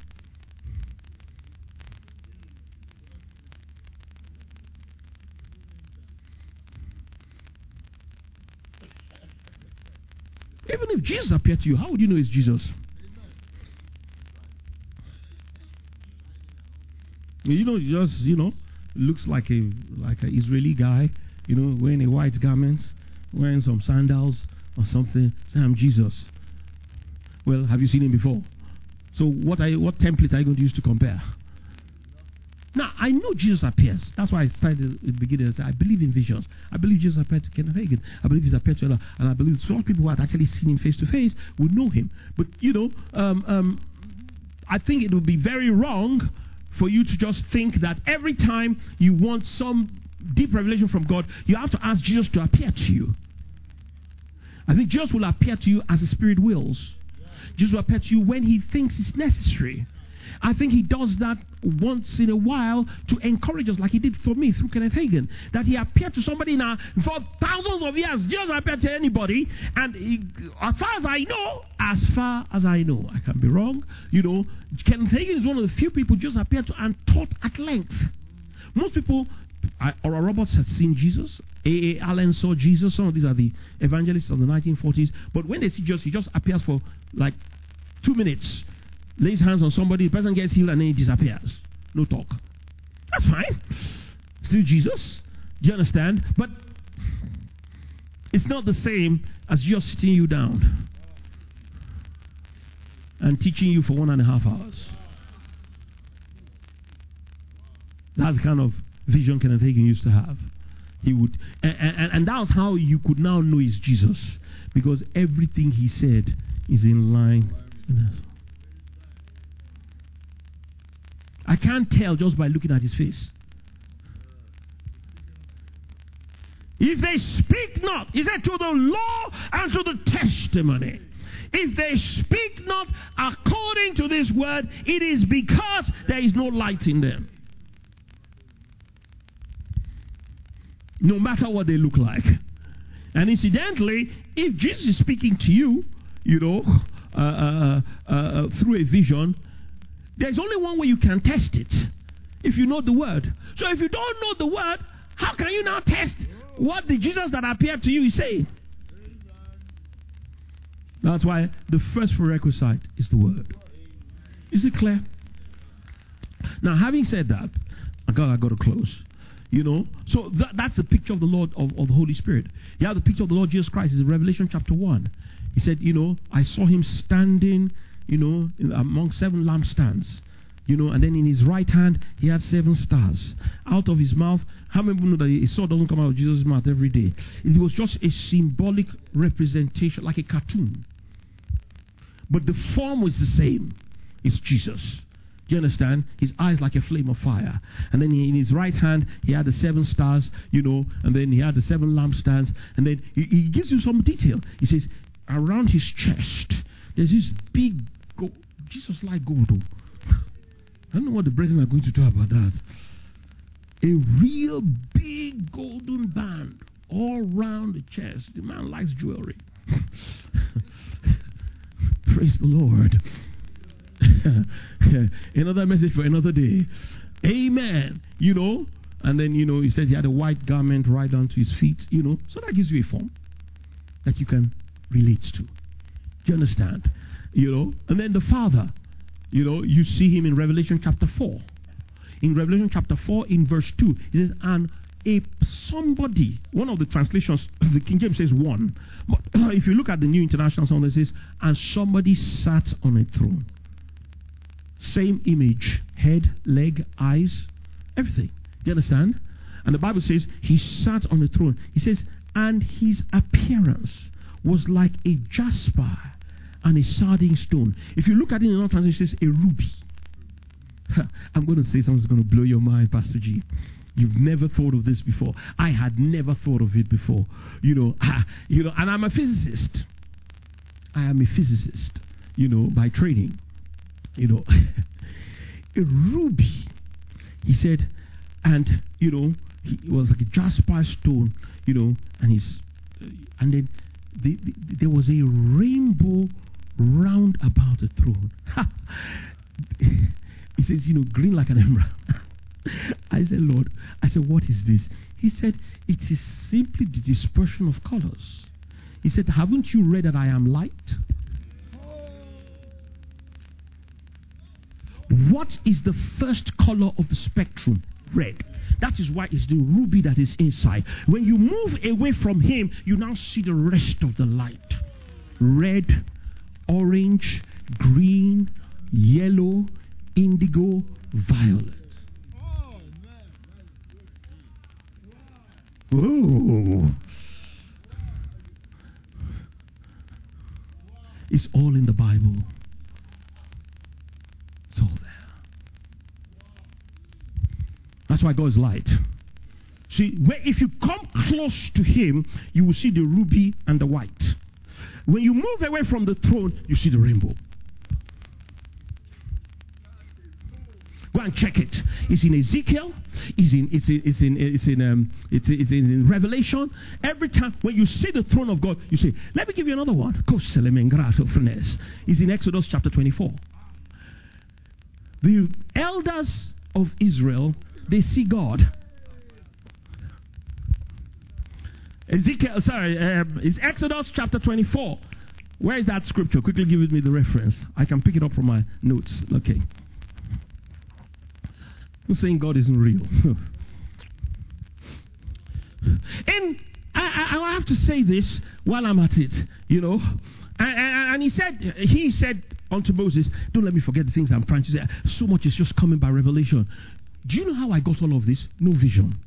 Even if Jesus appeared to you, how would you know it's Jesus? You know, just, you know, looks like a like an Israeli guy, you know, wearing a white garment, wearing some sandals or something, say, I'm Jesus. Well, have you seen him before? So what are you, what template are you going to use to compare? Now, I know Jesus appears. That's why I started at the beginning and said, I believe in visions. I believe Jesus appeared to Kenneth Hagin. I believe he's appeared to Allah. And I believe some people who had actually seen him face to face would know him. But, you know, um, um, I think it would be very wrong for you to just think that every time you want some deep revelation from God, you have to ask Jesus to appear to you. I think Jesus will appear to you as the Spirit wills. Jesus will appear to you when he thinks it's necessary. I think he does that once in a while to encourage us, like he did for me through Kenneth Hagin. That he appeared to somebody now for thousands of years. Jesus appeared to anybody. And he, as far as I know, as far as I know, I can be wrong, you know, Kenneth Hagin is one of the few people just appeared to and taught at length. Most people, I, Oral Roberts has seen Jesus. A A Allen saw Jesus. Some of these are the evangelists of the nineteen forties. But when they see Jesus, he just appears for like two minutes. Lays hands on somebody, the person gets healed, and then he disappears. No talk. That's fine. Still Jesus. Do you understand? But it's not the same as just sitting you down and teaching you for one and a half hours. That's the kind of vision Kenneth Hagin used to have. He would, and, and, and that was how you could now know it's Jesus, because everything he said is in line with that. I can't tell just by looking at his face. If they speak not, he said, to the law and to the testimony. If they speak not according to this word, it is because there is no light in them. No matter what they look like. And incidentally, if Jesus is speaking to you, you know, uh, uh, uh, uh, through a vision, there's only one way you can test it. If you know the word. So if you don't know the word, how can you now test what the Jesus that appeared to you is saying? That's why the first prerequisite is the word. Is it clear? Now, having said that, I got, I got to close. You know, so that, that's the picture of the Lord, of, of the Holy Spirit. You have the picture of the Lord Jesus Christ. It's in Revelation chapter one. He said, you know, I saw him standing, you know, in, among seven lampstands. You know, and then in his right hand, he had seven stars. Out of his mouth, how many people know that a sword doesn't come out of Jesus' mouth every day? It was just a symbolic representation, like a cartoon. But the form was the same. It's Jesus. Do you understand? His eyes like a flame of fire. And then he, in his right hand, he had the seven stars, you know, and then he had the seven lampstands. And then he, he gives you some detail. He says, around his chest, there's this big gold. Jesus like gold, though. I don't know what the brethren are going to talk about that. A real big golden band all round the chest. The man likes jewelry. Praise the Lord. Another message for another day. Amen. You know, and then, you know, he said he had a white garment right down to his feet, you know. So that gives you a form that you can relate to. Do you understand? You know, and then the Father, you know, you see him in Revelation chapter four. In Revelation chapter four, in verse two, he says, and a somebody, one of the translations, the King James says one. But uh, if you look at the New International Standard, it says, and somebody sat on a throne. Same image, head, leg, eyes, everything. Do you understand? And the Bible says, he sat on the throne. He says, and his appearance was like a jasper and a sardine stone. If you look at it in another translation, it says a ruby. I'm going to say something that's going to blow your mind, Pastor G. You've never thought of this before. I had never thought of it before. You know, ah, you know, and I'm a physicist. I am a physicist, you know, by training. You know, a ruby. He said, and, you know, he, it was like a jasper stone, you know, and he's, uh, and then the, the, there was a rainbow round about the throne. He says, you know, green like an emerald. I said, Lord, I said, what is this? He said, it is simply the dispersion of colors. He said, haven't you read that I am light? What is the first color of the spectrum? Red. That is why it's the ruby that is inside. When you move away from him, you now see the rest of the light. Red, orange, green, yellow, indigo, violet. Oh, it's all in the Bible. It's all there. That's why God is light. See, where if you come close to him, you will see the ruby and the white. When you move away from the throne, you see the rainbow. Go and check it. It's in Ezekiel. It's in it's in it's in it's in um it's, it's in Revelation. Every time when you see the throne of God, you say, "Let me give you another one." It's in Exodus chapter twenty-four. The elders of Israel, they see God. Ezekiel, sorry, um, it's Exodus chapter twenty-four. Where is that scripture? Quickly give me the reference. I can pick it up from my notes. Okay. I'm saying God isn't real. And I, I, I have to say this while I'm at it, you know. And, and, and he said, he said unto Moses, don't let me forget the things I'm trying to say. So much is just coming by revelation. Do you know how I got all of this? No vision.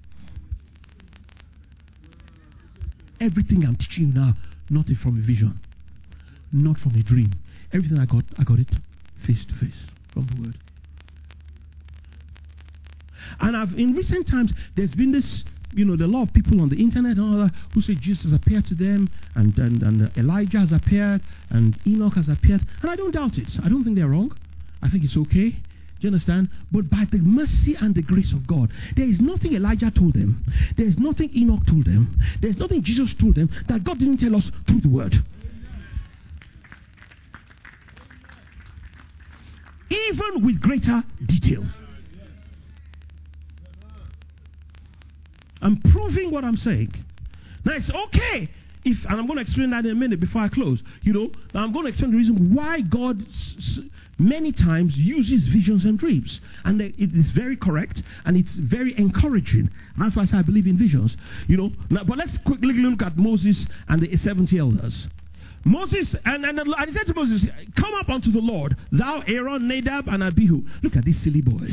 Everything I'm teaching you now, not from a vision, not from a dream. Everything I got, I got it face to face from the word. And I've in recent times, there's been this, you know, there are a lot of people on the internet and all that who say Jesus has appeared to them, and, and, and Elijah has appeared, and Enoch has appeared. And I don't doubt it. I don't think they're wrong. I think it's okay. Do you understand? But by the mercy and the grace of God, there is nothing Elijah told them. There is nothing Enoch told them. There is nothing Jesus told them that God didn't tell us through the word. Even with greater detail. I'm proving what I'm saying. Now it's okay if, and I'm going to explain that in a minute before I close. You know, now I'm going to explain the reason why God s- s- many times uses visions and dreams, and it is very correct and it's very encouraging. And that's why I say I believe in visions. You know, now, but let's quickly look at Moses and the seventy elders. Moses and, and, and he said to Moses, "Come up unto the Lord, thou Aaron, Nadab, and Abihu." Look at these silly boys.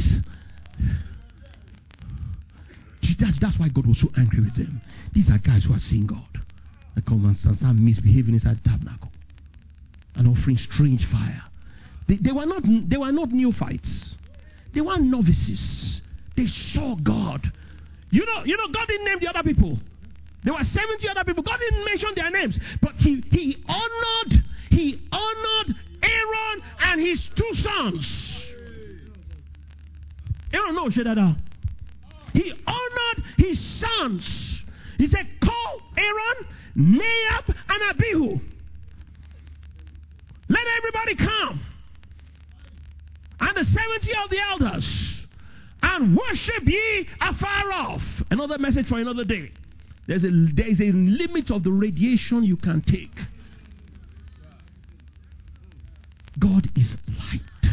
That's, that's why God was so angry with them. These are guys who are seeing God. They come and start misbehaving inside the tabernacle and offering strange fire. They, they were not they were not neophytes. They were novices. They saw God. You know, you know, God didn't name the other people. There were seventy other people. God didn't mention their names, but He He honored He honored Aaron and his two sons. Aaron, no, Shedada. He honored his sons. He said, call Aaron, Nadab, and Abihu. Let everybody come. And the seventy of the elders. And worship ye afar off. Another message for another day. There's a, there's a limit of the radiation you can take. God is light.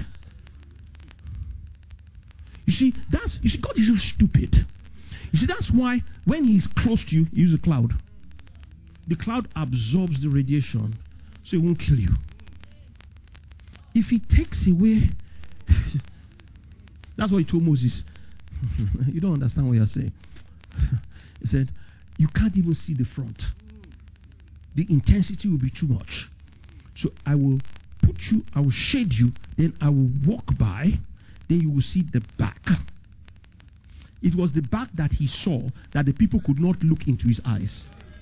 You see, that's you see, God is so stupid. You see, that's why when He's close to you, He uses a cloud. The cloud absorbs the radiation, so it won't kill you. If He takes away, that's what He told Moses. You don't understand what you're saying. He said, you can't even see the front. The intensity will be too much. So I will put you, I will shade you, then I will walk by, then you will see the back. It was the back that He saw that the people could not look into His eyes.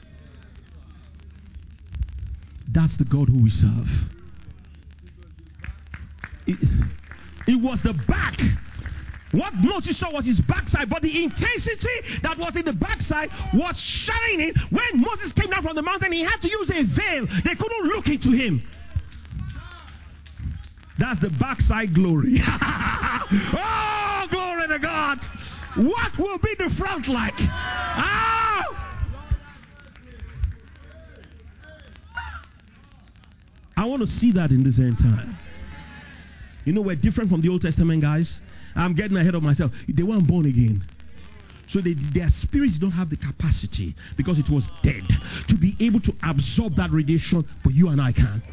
That's the God who we serve. It, it was the back. What Moses saw was his backside, but the intensity that was in the backside was shining. When Moses came down from the mountain, he had to use a veil. They couldn't look into him. That's the backside glory. Oh, glory to God. What will be the front like? Oh! I want to see that in this end time. You know, we're different from the Old Testament guys. I'm getting ahead of myself. They weren't born again. So they, their spirits don't have the capacity, because it was dead, to be able to absorb that radiation, but you and I can.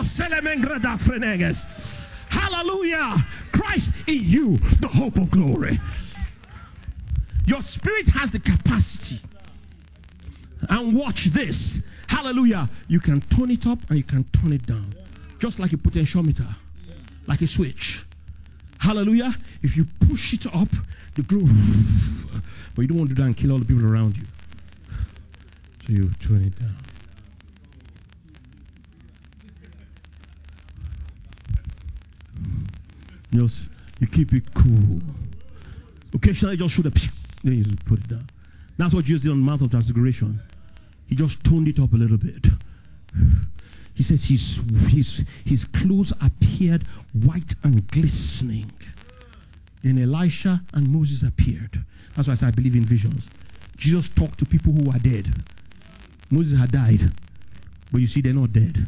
Hallelujah. Christ in you, the hope of glory. Your spirit has the capacity. And watch this. Hallelujah. You can turn it up and you can turn it down. Just like a potentiometer. Like a switch. Hallelujah. If you push it up, the glow. But you don't want to do that and kill all the people around you. So you turn it down. Just, you keep it cool. Occasionally just shoot a psh, then you just put it down. That's what Jesus did on the Mount of Transfiguration. He just toned it up a little bit. He says his, his, his clothes appeared white and glistening. Then Elisha and Moses appeared. That's why I say I believe in visions. Jesus talked to people who were dead. Moses had died. But you see, they're not dead.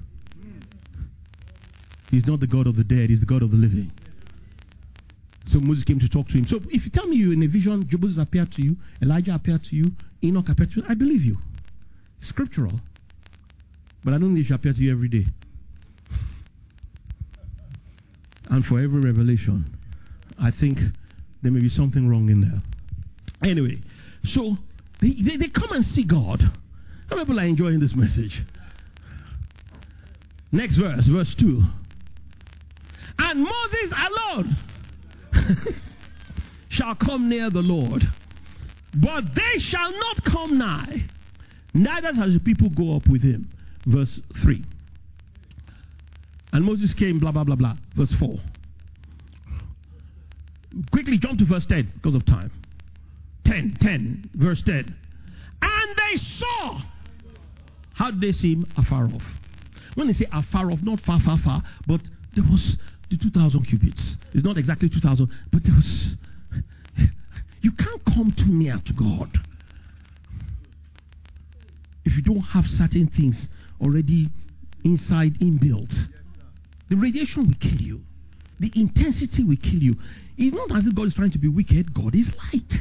He's not the God of the dead. He's the God of the living. So Moses came to talk to him. So if you tell me you in a vision, Moses appeared to you, Elijah appeared to you, Enoch appeared to you, I believe you. It's scriptural. But I don't think it should appear to you every day. And for every revelation, I think there may be something wrong in there. Anyway, so they, they, they come and see God. How many people are enjoying this message? Next verse, verse two. And Moses alone shall come near the Lord, but they shall not come nigh, neither shall the people go up with him. Verse three. And Moses came, blah, blah, blah, blah. Verse four. Quickly jump to verse ten because of time. ten, ten, verse ten. And they saw. How did they see him? Afar off. When they say afar off, not far, far, far, but there was the two thousand cubits. It's not exactly two thousand, but there was. You can't come too near to God if you don't have certain things already inside, inbuilt. The radiation will kill you. The intensity will kill you. It's not as if God is trying to be wicked. God is light.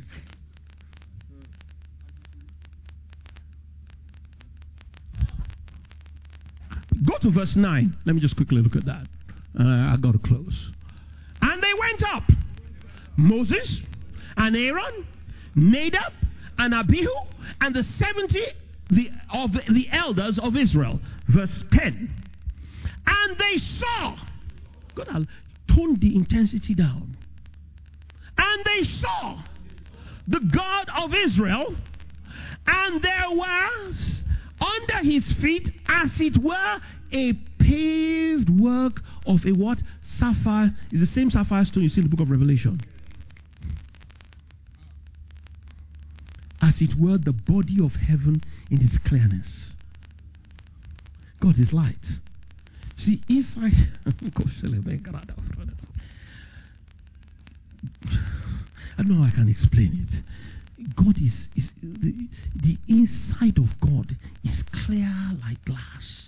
Go to verse nine. Let me just quickly look at that. Uh, I got to close. And they went up. Moses and Aaron, Nadab and Abihu, and the seventy the, of the, the elders of Israel. Verse ten. And they saw. God, I'll tone the intensity down. And they saw the God of Israel, and there was under his feet, as it were, a paved work of a what? Sapphire. It's the same sapphire stone you see in the book of Revelation. as it were, the body of heaven in its clearness. God is light. See, inside, I don't know how I can explain it. God is, is the, the inside of God is clear like glass.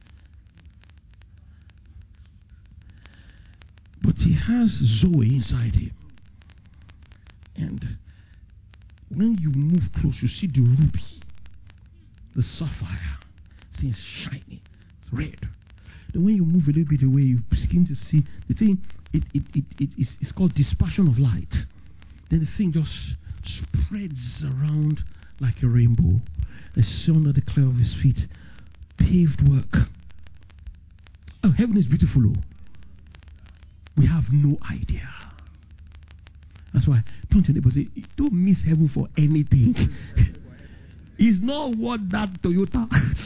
But he has Zoe inside him. And when you move close, you see the ruby, the sapphire. See, it's shiny, it's red. Then when you move a little bit away, you begin to see the thing. It, it, it, it is, it's called dispersion of light. Then the thing just spreads around like a rainbow. The sun under the clear of his feet. Paved work. Oh, heaven is beautiful. Oh. We have no idea. That's why, don't your neighbor say, don't miss heaven for anything. It's not what that Toyota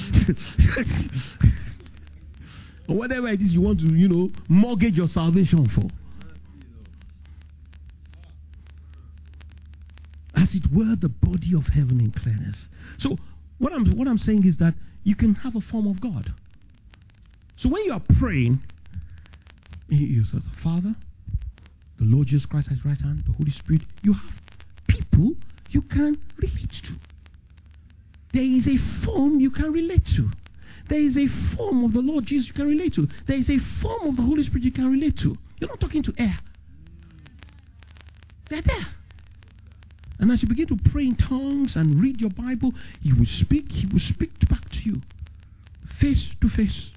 or whatever it is you want to, you know, mortgage your salvation for. As it were, the body of heaven in clearness. So what I'm what I'm saying is that you can have a form of God. So when you are praying, you say, Father, the Lord Jesus Christ at his right hand, the Holy Spirit, you have people you can relate to. There is a form you can relate to. There is a form of the Lord Jesus you can relate to. There is a form of the Holy Spirit you can relate to. You're not talking to air. They're there. And as you begin to pray in tongues and read your Bible, he will speak, he will speak back to you. Face to face.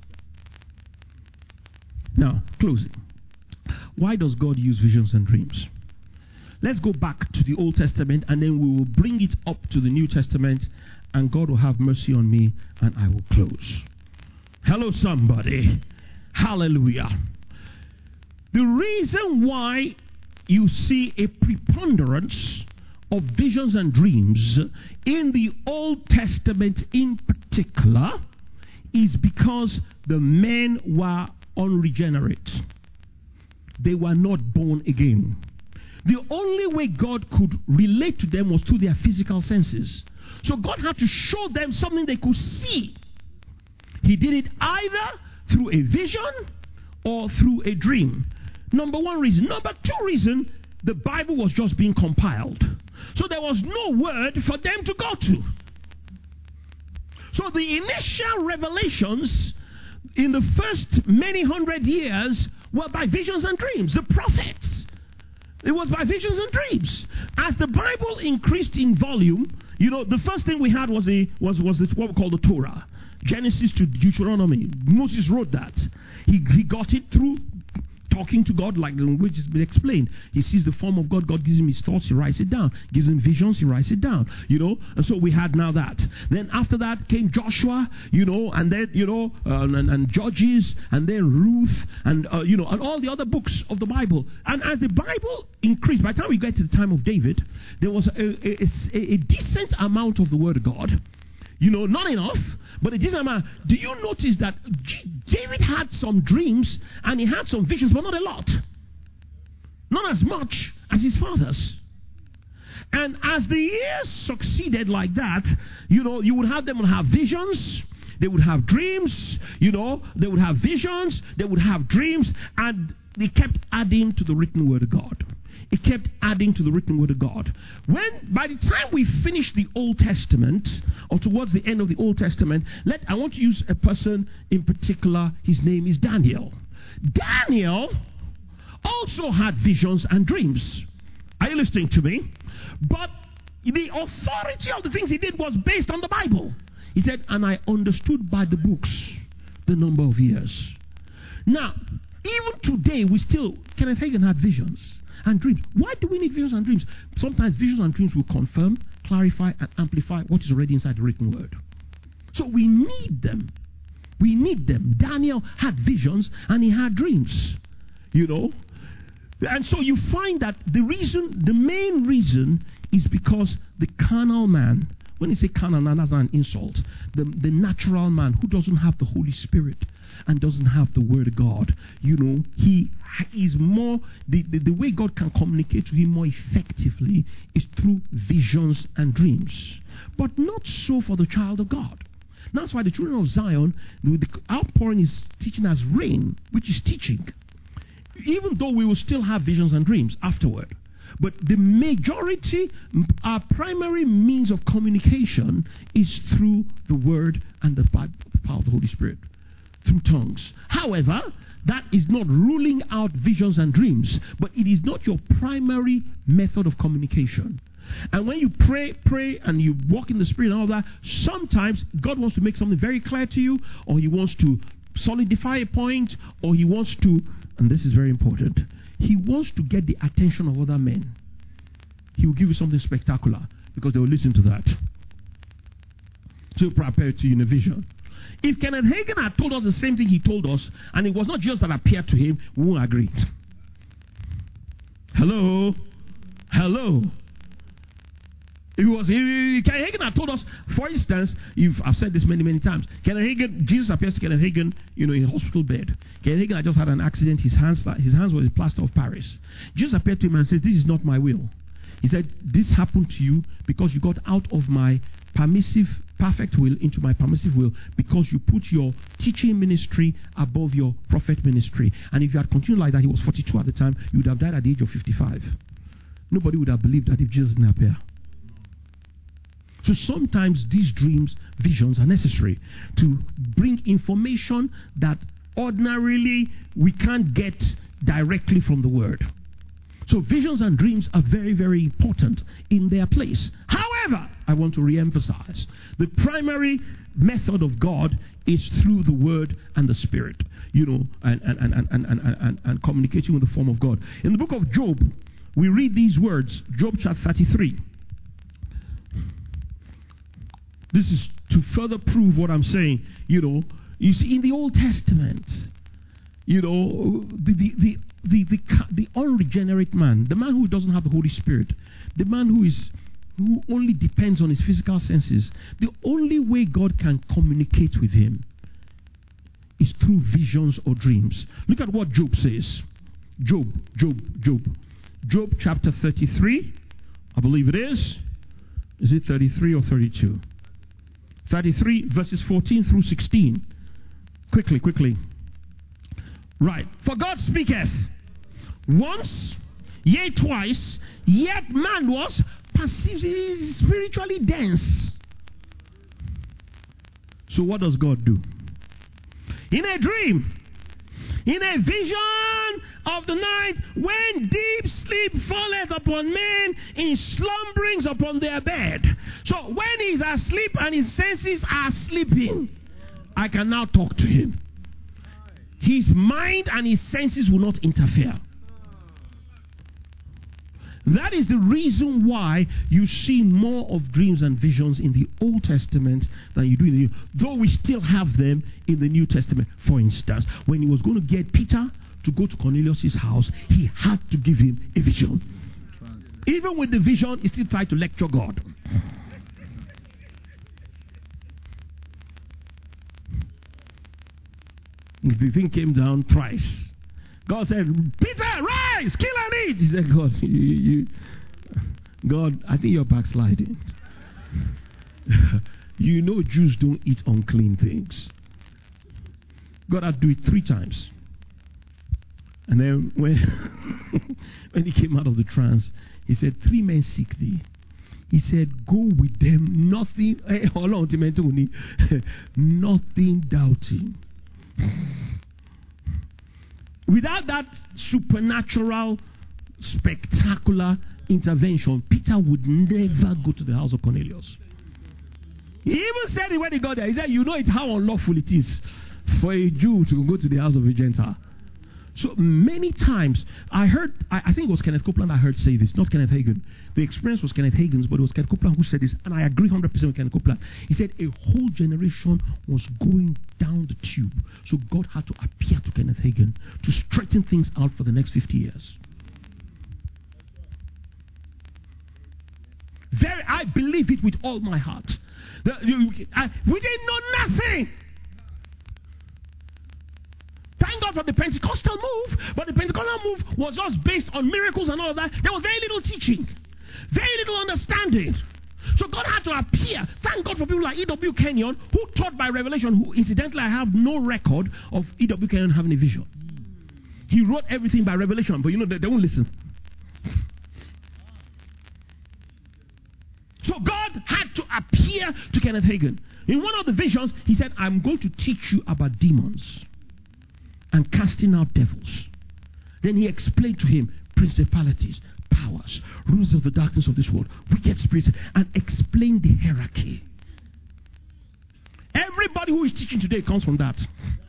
Now, closing. Why does God use visions and dreams? Let's go back to the Old Testament and then we will bring it up to the New Testament, and God will have mercy on me and I will close. Hello, somebody. Hallelujah. The reason why you see a preponderance of visions and dreams in the Old Testament in particular is because the men were unregenerate. They were not born again. The only way God could relate to them was through their physical senses. So God had to show them something they could see. He did it either through a vision or through a dream. Number one reason. Number two reason, the Bible was just being compiled. So there was no word for them to go to. So the initial revelations in the first many hundred years were by visions and dreams. The prophets. It was by visions and dreams. As the Bible increased in volume, you know, the first thing we had was the was was the, what we call the Torah, Genesis to Deuteronomy. Moses wrote that. He he got it through talking to God, like which has been explained. He sees the form of God. God gives him his thoughts. He writes it down. Gives him visions. He writes it down. You know, and so we had now that. Then after that came Joshua. You know, and then you know, uh, and, and Judges, and then Ruth, and uh, you know, and all the other books of the Bible. And as the Bible increased, by the time we get to the time of David, there was a, a, a, a decent amount of the Word of God. You know, not enough, but a decent amount. Do you notice that G- David had some dreams and he had some visions, but not a lot. Not as much as his fathers. And as the years succeeded like that, you know, you would have them have visions, they would have dreams, you know, they would have visions, they would have dreams, and they kept adding to the written word of God. It kept adding to the written word of God. When, by the time we finish the Old Testament, or towards the end of the Old Testament, let I want to use a person in particular. His name is Daniel. Daniel also had visions and dreams. Are you listening to me? But the authority of the things he did was based on the Bible. He said, and I understood by the books the number of years. Now, even today, we still, Kenneth Hagin had visions and dreams. Why do we need visions and dreams? Sometimes visions and dreams will confirm, clarify, and amplify what is already inside the written word. So we need them. We need them. Daniel had visions and he had dreams. You know? And so you find that the reason, the main reason is because the carnal man, when you say carnal man, that's not an insult. The, the natural man who doesn't have the Holy Spirit and doesn't have the word of God, you know, he is more, the, the, the way God can communicate to him more effectively is through visions and dreams. But not so for the child of God. That's why the children of Zion, the outpouring is teaching as rain, which is teaching. Even though we will still have visions and dreams afterward. But the majority, our primary means of communication is through the word and the power of the Holy Spirit. Through tongues. However, that is not ruling out visions and dreams, but it is not your primary method of communication. And when you pray, pray, and you walk in the Spirit and all that, sometimes God wants to make something very clear to you, or he wants to solidify a point, or he wants to, and this is very important, he wants to get the attention of other men. He will give you something spectacular, because they will listen to that. To prepare to you in a vision. If Kenneth Hagin had told us the same thing he told us, and it was not just that appeared to him, we won't agree. Hello? Hello? It was, Kenneth Hagin had told us, for instance, if I've said this many, many times, Kenneth Hagin, Jesus appears to Kenneth Hagin, you know, in a hospital bed. Kenneth Hagin had just had an accident, his hands, his hands were in plaster of Paris. Jesus appeared to him and says, this is not my will. He said, this happened to you because you got out of my permissive, perfect will into my permissive will, because you put your teaching ministry above your prophet ministry. And if you had continued like that, he was forty-two at the time, you would have died at the age of fifty-five. Nobody would have believed that if Jesus didn't appear. So sometimes these dreams, visions are necessary to bring information that ordinarily we can't get directly from the word. So visions and dreams are very, very important in their place. However, I want to re-emphasize, the primary method of God is through the word and the spirit, you know, and, and, and, and, and, and, and, and communicating with the form of God. In the book of Job, we read these words, Job chapter thirty-three. This is to further prove what I'm saying. You know, you see, in the Old Testament, you know, the the the the, the, the unregenerate man, the man who doesn't have the Holy Spirit, the man who is who only depends on his physical senses, the only way God can communicate with him is through visions or dreams. Look at what Job says. Job, Job, Job. Job chapter thirty-three, I believe it is. Is it thirty-three or thirty-two? thirty-three, verses fourteen through sixteen. Quickly, quickly. Right. For God speaketh once, yea twice, yet man was passive, spiritually dense. So what does God do? In a dream, in a vision of the night, when deep sleep falleth upon men, in slumberings upon their bed. So when he's asleep and his senses are sleeping, I can now talk to him. His mind and his senses will not interfere. That is the reason why you see more of dreams and visions in the Old Testament than you do in the New. Though we still have them in the New Testament. For instance, when he was going to get Peter to go to Cornelius' house, he had to give him a vision. Even with the vision, he still tried to lecture God. The thing came down twice. God said, Peter, rise, kill and eat. He said, God, you, you, God, I think you're backsliding. You know Jews don't eat unclean things. God had to do it three times. And then when, when he came out of the trance, he said, three men seek thee. He said, go with them, nothing, nothing doubting. Without that supernatural, spectacular intervention, Peter would never go to the house of Cornelius. He even said it when he got there. He said, you know it how unlawful it is for a Jew to go to the house of a Gentile. So many times, I heard, I, I think it was Kenneth Copeland I heard say this, not Kenneth Hagin. The experience was Kenneth Hagin's, but it was Kenneth Copeland who said this, and I agree one hundred percent with Kenneth Copeland. He said a whole generation was going down the tube, so God had to appear to Kenneth Hagin to straighten things out for the next fifty years. Very, I believe it with all my heart. The, you, I, we didn't know nothing. Thank God for the Pentecostal move, but the Pentecostal move was just based on miracles and all of that. There was very little teaching, very little understanding. So God had to appear. Thank God for people like E W Kenyon, who taught by revelation, who incidentally I have no record of E W Kenyon having a vision. He wrote everything by revelation, but you know, they, they won't listen. So God had to appear to Kenneth Hagin. In one of the visions, he said, I'm going to teach you about demons and casting out devils. Then he explained to him principalities, powers, rulers of the darkness of this world, wicked spirits, and explained the hierarchy. Everybody who is teaching today comes from that.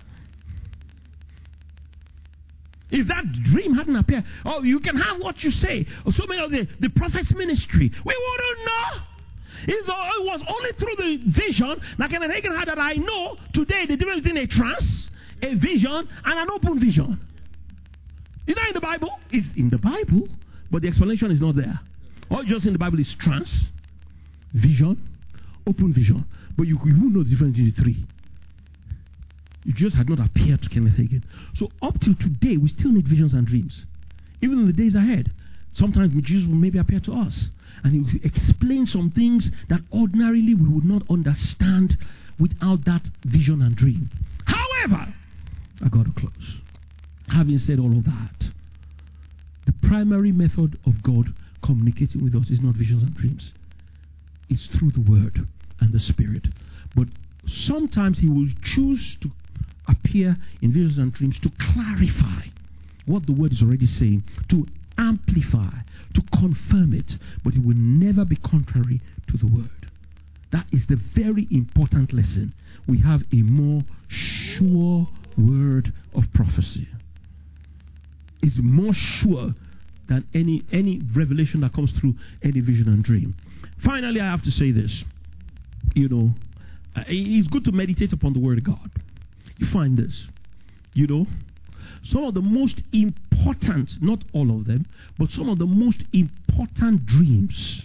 If that dream hadn't appeared, oh, you can have what you say. So many of the, the prophet's ministry, we wouldn't know. It's, it was only through the vision that Kenneth Hagin had that I know today the difference between a trance, a vision, and an open vision. Is that in the Bible? It's in the Bible, but the explanation is not there. All just in the Bible is trance, vision, open vision. But you, you won't know the difference between the three. It just had not appeared to Kenneth Hagin. So up till today, we still need visions and dreams. Even in the days ahead, sometimes Jesus will maybe appear to us. And he will explain some things that ordinarily we would not understand without that vision and dream. However, I got to close. Having said all of that, the primary method of God communicating with us is not visions and dreams. It's through the Word and the Spirit. But sometimes he will choose to appear in visions and dreams to clarify what the Word is already saying, to amplify, to confirm it, but it will never be contrary to the Word. That is the very important lesson. We have a more sure word of prophecy. It's more sure than any, any revelation that comes through any vision and dream. Finally, I have to say this. You know, uh, it's good to meditate upon the Word of God. You find this. You know, some of the most important, not all of them, but some of the most important dreams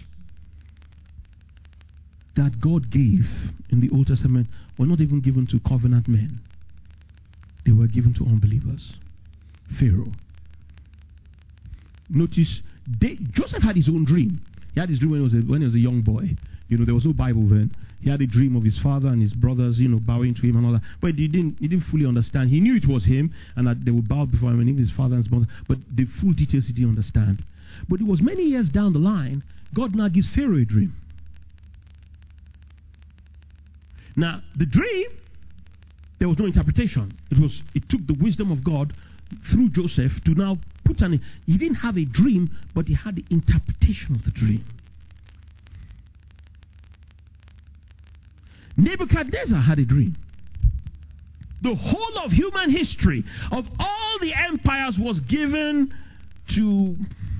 that God gave in the Old Testament were not even given to covenant men. They were given to unbelievers. Pharaoh. Notice, they, Joseph had his own dream. He had his dream when he was a, when he was a young boy. You know, there was no Bible then. He had a dream of his father and his brothers, you know, bowing to him and all that. But he didn't, he didn't fully understand. He knew it was him and that they would bow before him and even his father and his mother. But the full details he didn't understand. But it was many years down the line, God now gives Pharaoh a dream. Now, the dream, there was no interpretation. It was, it took the wisdom of God through Joseph to now put an, he didn't have a dream, but he had the interpretation of the dream. Nebuchadnezzar had a dream. The whole of human history, of all the empires, was given to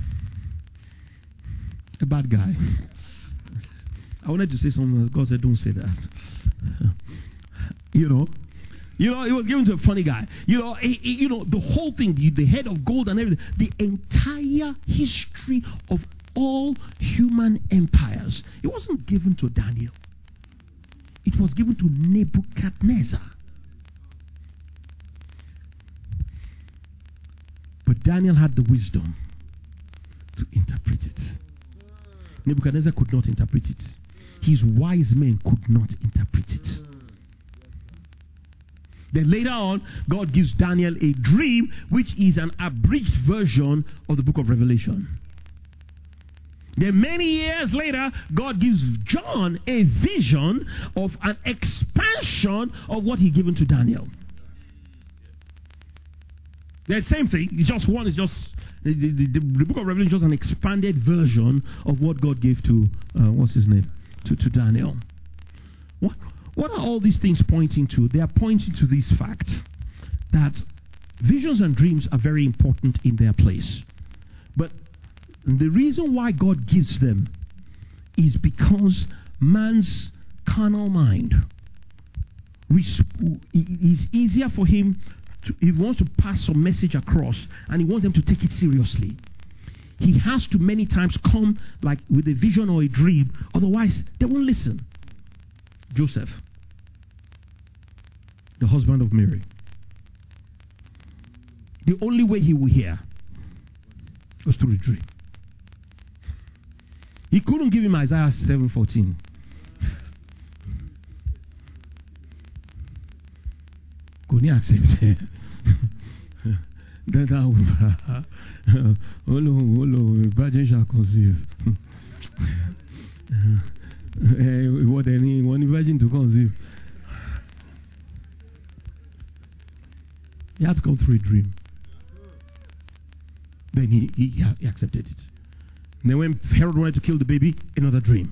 a bad guy. I wanted to say something, God said, don't say that. You know, you know, it was given to a funny guy. You know, he, he, you know, the whole thing, the, the head of gold and everything, the entire history of all human empires. It wasn't given to Daniel. It was given to Nebuchadnezzar. But Daniel had the wisdom to interpret it. Nebuchadnezzar could not interpret it. His wise men could not interpret it. Then later on, God gives Daniel a dream, which is an abridged version of the book of Revelation. Then many years later, God gives John a vision of an expansion of what he given to Daniel. The same thing. It's just one. It's just the, the, the, the book of Revelation is just an expanded version of what God gave to uh, what's his name to, to Daniel. What what are all these things pointing to? They are pointing to this fact that visions and dreams are very important in their place, but the reason why God gives them is because man's carnal mind is easier for him to, he wants to pass some message across and he wants them to take it seriously. He has to many times come like with a vision or a dream, otherwise they won't listen. Joseph, the husband of Mary. The only way he will hear was through a dream. He couldn't give him Isaiah seven fourteen. Couldn't accept it. That will oh, virgin shall conceive. What any one virgin to conceive? He had to come through a dream. Then he, he, he accepted it. And then when Herod wanted to kill the baby, another dream.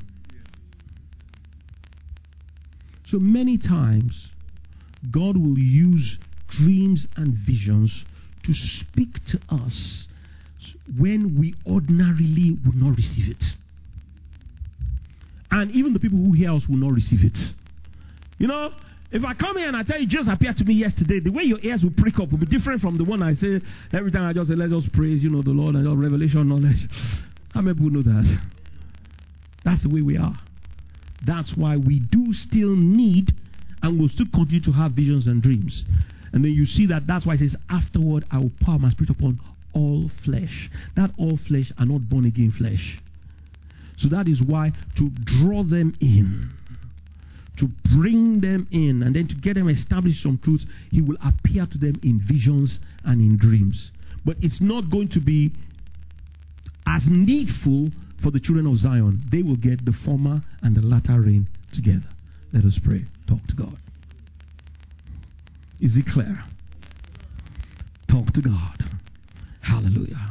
So many times, God will use dreams and visions to speak to us when we ordinarily would not receive it. And even the people who hear us will not receive it. You know, if I come here and I tell you Jesus appeared to me yesterday, the way your ears will prick up will be different from the one I say every time I just say, let's just praise, you know, the Lord and your revelation knowledge. How many people know that? That's the way we are. That's why we do still need and will still continue to have visions and dreams. And then you see that that's why it says, afterward I will pour my spirit upon all flesh. That all flesh are not born again flesh. So that is why to draw them in, to bring them in, and then to get them established some truths, he will appear to them in visions and in dreams. But it's not going to be as needful for the children of Zion. They will get the former and the latter rain together. Let us pray. Talk to God. Is it clear? Talk to God. Hallelujah.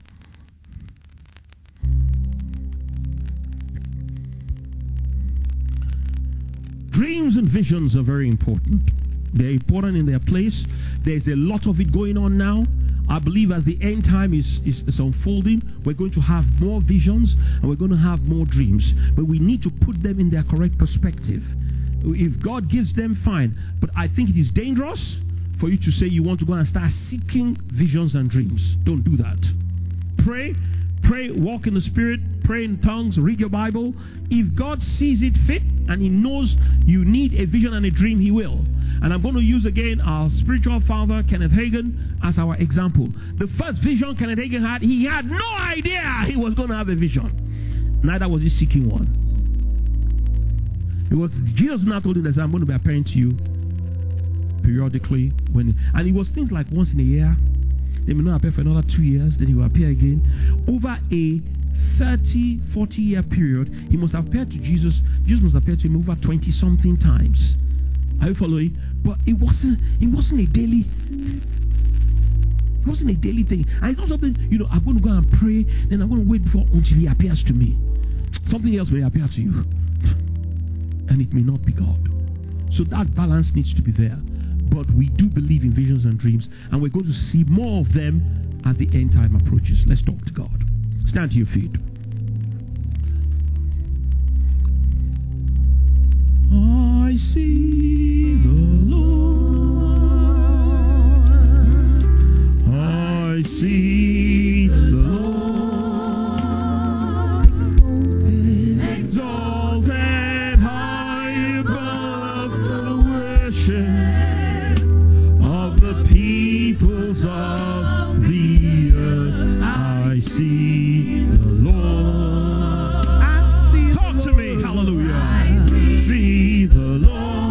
Dreams and visions are very important. They're important in their place. There's a lot of it going on now. I believe as the end time is, is, is unfolding, we're going to have more visions and we're going to have more dreams. But we need to put them in their correct perspective. If God gives them, fine. But I think it is dangerous for you to say you want to go and start seeking visions and dreams. Don't do that. Pray. Pray, walk in the Spirit, pray in tongues, read your Bible. If God sees it fit and He knows you need a vision and a dream, He will. And I'm going to use again our spiritual father, Kenneth Hagin, as our example. The first vision Kenneth Hagin had, he had no idea he was going to have a vision. Neither was he seeking one. It was Jesus now told him that I'm going to be appearing to you periodically. When, and it was things like once in a year. They may not appear for another two years, then he will appear again. Over a thirty, forty year period, he must have appeared to Jesus. Jesus must appear to him over twenty something times. Are you following? But it wasn't it wasn't a daily it wasn't a daily thing. And it's not something, you know, I'm going to go and pray, then I'm going to wait before until he appears to me. Something else may appear to you. And it may not be God. So that balance needs to be there. But we do believe in visions and dreams, and we're going to see more of them as the end time approaches. Let's talk to God. Stand to your feet. I see the Lord. I see the Lord. Exalted high above the worship peoples of the earth. I see the Lord. I see Talk to me, hallelujah. I see, see the Lord.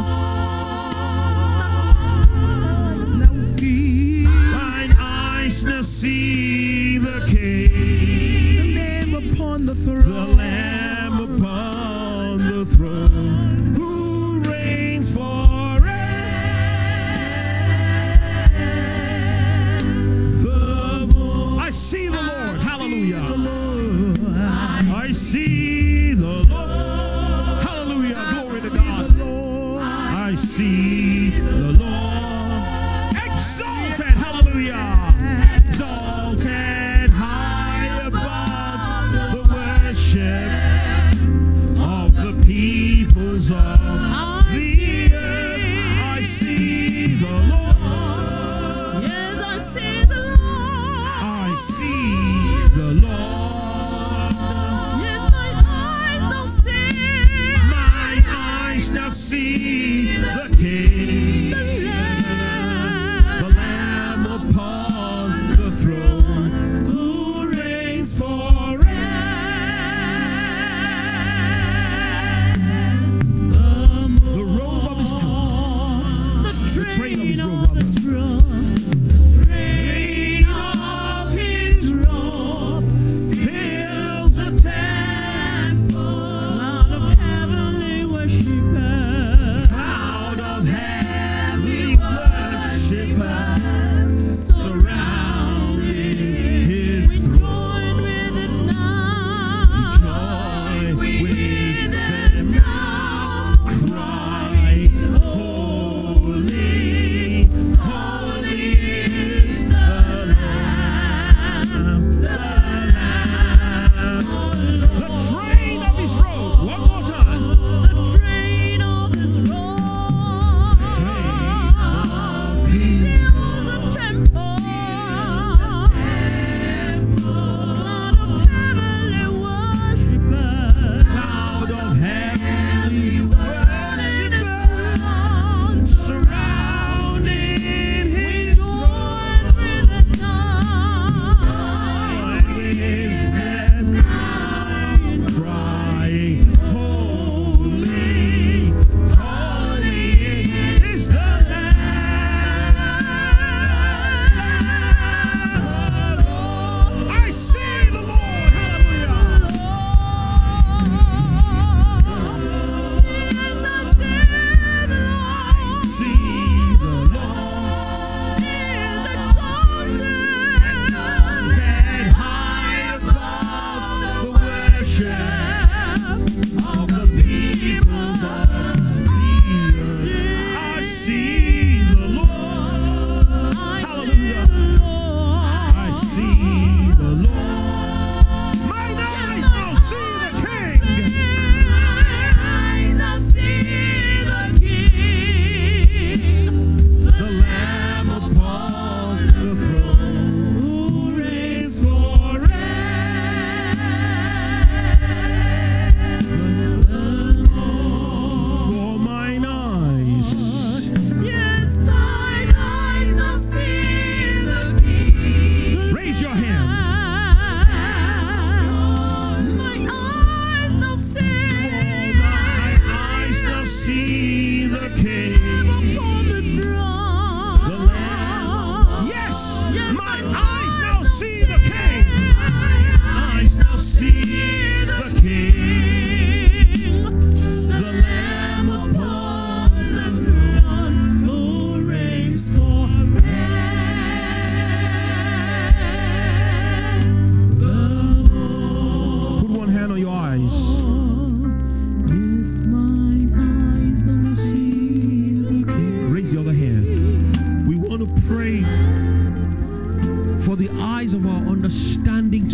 Now see, thine eyes now see the King, the Lamb upon the throne, the Lamb upon the throne, who reigns forever. I see the Lord. Hallelujah.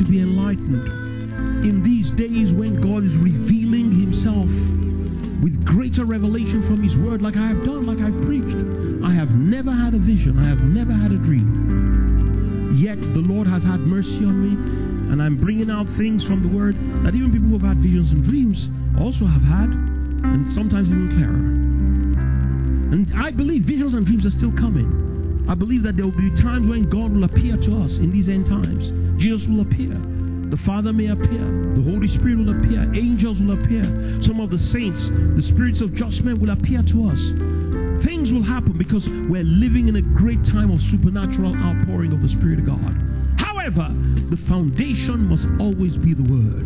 to be enlightened. In these days when God is revealing himself with greater revelation from his word, like I have done, like I've preached, I have never had a vision. I have never had a dream. Yet the Lord has had mercy on me, and I'm bringing out things from the word that even people who have had visions and dreams also have had, and sometimes even clearer. And I believe visions and dreams are still coming. I believe that there will be times when God will appear to us in these end times. Jesus will appear. The Father may appear. The Holy Spirit will appear. Angels will appear. Some of the saints, the spirits of judgment will appear to us. Things will happen because we're living in a great time of supernatural outpouring of the Spirit of God. However, the foundation must always be the Word.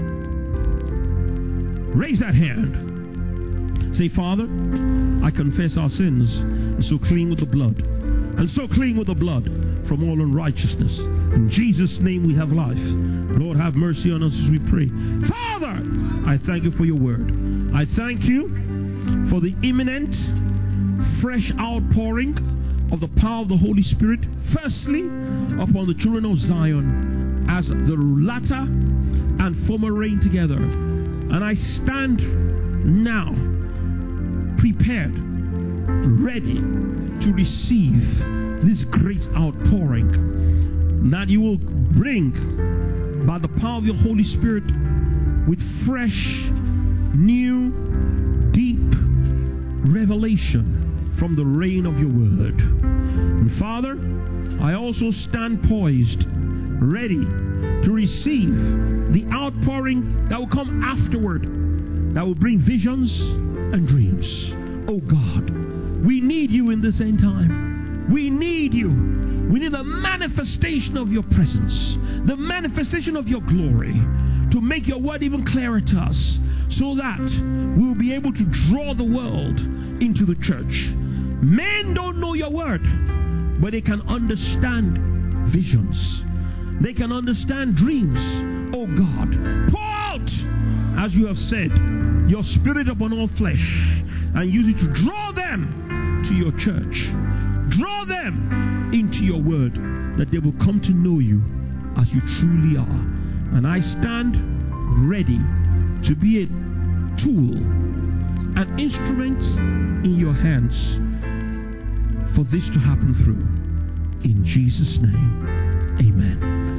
Raise that hand. Say, Father, I confess our sins, and so clean with the blood. And so clean with the blood from all unrighteousness. In Jesus' name we have life. Lord, have mercy on us as we pray. Father, I thank you for your word. I thank you for the imminent, fresh outpouring of the power of the Holy Spirit, firstly, upon the children of Zion, as the latter and former reign together. And I stand now, prepared, ready to receive this great outpouring that you will bring by the power of your Holy Spirit with fresh, new, deep revelation from the rain of your word. And Father, I also stand poised, ready to receive the outpouring that will come afterward, that will bring visions and dreams. Oh God, we need you in this end time. We need you. We need a manifestation of your presence, the manifestation of your glory, to make your word even clearer to us, so that we will be able to draw the world into the church. Men don't know your word, but they can understand visions. They can understand dreams. Oh God, pour out, as you have said, your Spirit upon all flesh, and use it to draw them to your church. Draw them into your word, that they will come to know you as you truly are. And I stand ready to be a tool, an instrument in your hands for this to happen through. In Jesus' name, amen.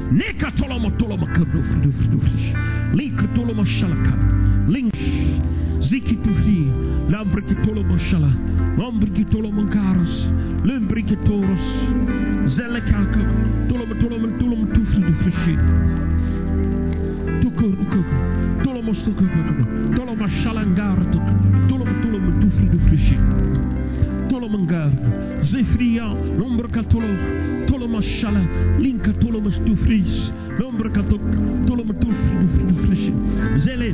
Zikitufri, Lambrikitolo Moshala, Lombrikitolo Moncaros, Lumbrikitoros, Zelekaka, Tolomatolom, Tolom Tufri de Frishi, Tukuruku, Tolomostuku, Tolomashalangar, Tolom Tolom Tufri de Frishi, Tolomangar, Zefria, Lombricatolo, Tolomashala, Linka Tolomas Tufris, Lombricatok, Tolomatufri de Frishi, Zele.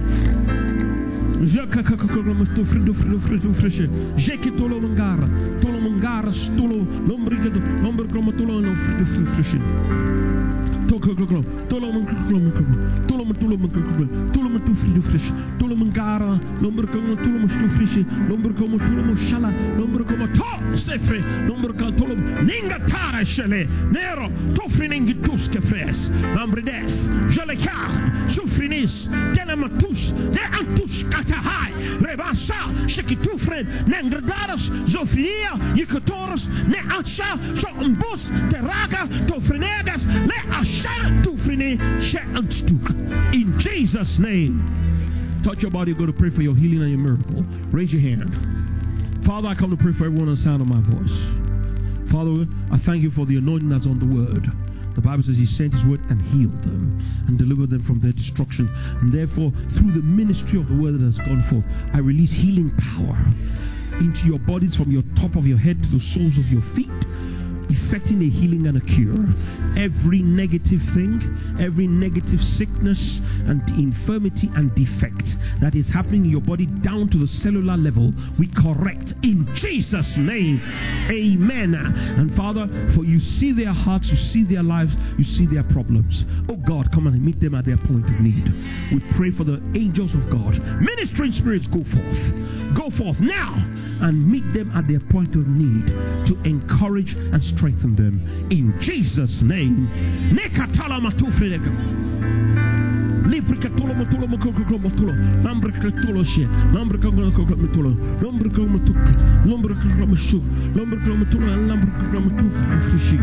Jaka kakakoromo sto frido frido frido freshe. Jeki tolo mangara, tolo mangara stolo lombriga do lombriga tolo no frido frido freshe. Toko tolo tolo mangara tolo tolo tolo mangara tolo mangara frido freshe. Tolo mangara lombriga tolo mo sto freshe. Lombriga mo tolo mo shala lombriga mo to sefre lombriga tolo ninga tara shele nero tofriningi tuske fres. Lambrides jeleka sufrinis telematus ne antus High, Rebasa, Shekitufred, Nengradaras, Zofia, Yikotoros, Ne Ansha, Shombus, Terraga, Tofrenegas, Le Asha, Tufrine, Sheantstuk. In Jesus' name. Touch your body, go to pray for your healing and your miracle. Raise your hand. Father, I come to pray for everyone on the sound of my voice. Father, I thank you for the anointing that's on the word. The Bible says he sent his word and healed them and delivered them from their destruction. And therefore, through the ministry of the word that has gone forth, I release healing power into your bodies from your top of your head to the soles of your feet, effecting a healing and a cure. Every negative thing, every negative sickness and infirmity and defect that is happening in your body down to the cellular level, we correct in Jesus' name. Amen. And Father, for you see their hearts, you see their lives, you see their problems. Oh God, come and meet them at their point of need. We pray for the angels of God. Ministering spirits, go forth. Go forth now and meet them at their point of need to encourage and strengthen strengthen them in Jesus' name. Nekatala matufrega. Libricatolo motolo motolo motolo. Lambricatolo she. Lambricatolo motolo. Lambricatolo motolo. Lambricatolo motolo. Lambricatolo motolo and lambricatolo motolo fishi.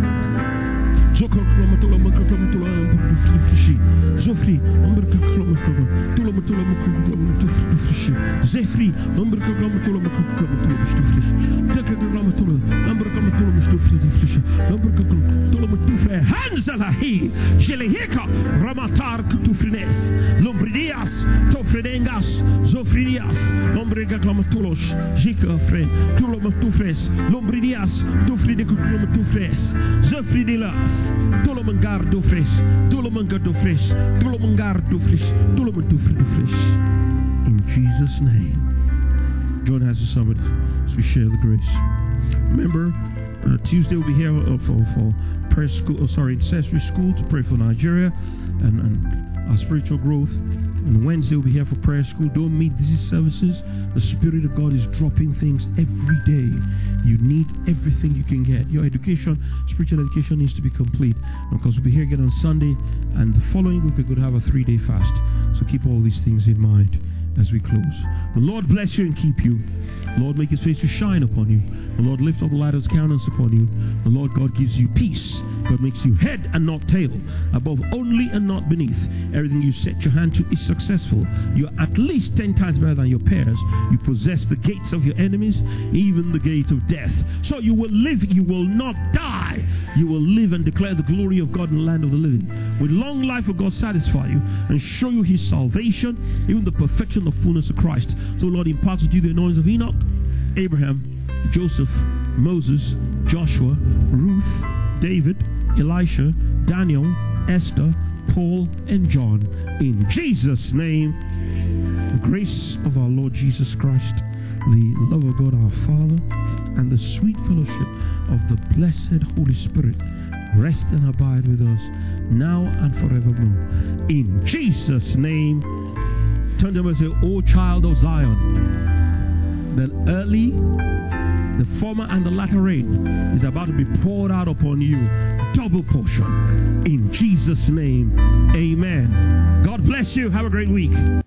Zokatolo motolo motolo motolo fishi. Zofri. Lambricatolo motolo. Tolo motolo motolo fishi. Zefri. Lambricatolo motolo motolo fishi. Tekatolo motolo. Lambricatolo motolo fishi. Lambricatolo tolo motolo Hanzalahi. Jeleheka. Ramatar Kutufrines. Lombridias. Tofredengas. Zofridias. Lombrega Clamatulos. Jika Fre. Tulomatufres. Lombridias. Tufridicutlomatufres. Zofridilas. Tulomangar dofres. Tulomangar dofres. Tulomangar dofres. Tulomatufridofres. In Jesus' name. John has a summit as we share the grace. Remember, uh, Tuesday we'll be here uh, for, for prayer school, oh, sorry, intercessory school to pray for Nigeria and, and our spiritual growth. And Wednesday we'll be here for prayer school. Don't meet these services. The Spirit of God is dropping things every day. You need everything you can get. Your education, spiritual education needs to be complete. Because we'll be here again on Sunday, and the following week we're going to have a three-day fast. So keep all these things in mind as we close. The Lord bless you and keep you. The Lord make his face to shine upon you. The Lord lift up the light of his countenance upon you. The Lord God gives you peace. God makes you head and not tail, above only and not beneath. Everything you set your hand to is successful. You're at least ten times better than your peers. You possess the gates of your enemies, even the gate of death. So you will live, you will not die. You will live and declare the glory of God in the land of the living. With long life will God satisfy you and show you his salvation, even the perfection of fullness of Christ. So the Lord imparts to you the anointings of Enoch, Abraham, Joseph, Moses, Joshua, Ruth, David, Elisha, Daniel, Esther, Paul, and John. In Jesus' name, the grace of our Lord Jesus Christ, the love of God our Father, and the sweet fellowship of the blessed Holy Spirit rest and abide with us now and forevermore. In Jesus' name, turn to them and say, O child of Zion, the early, the former and the latter rain is about to be poured out upon you, double portion. In Jesus' name, amen. God bless you. Have a great week.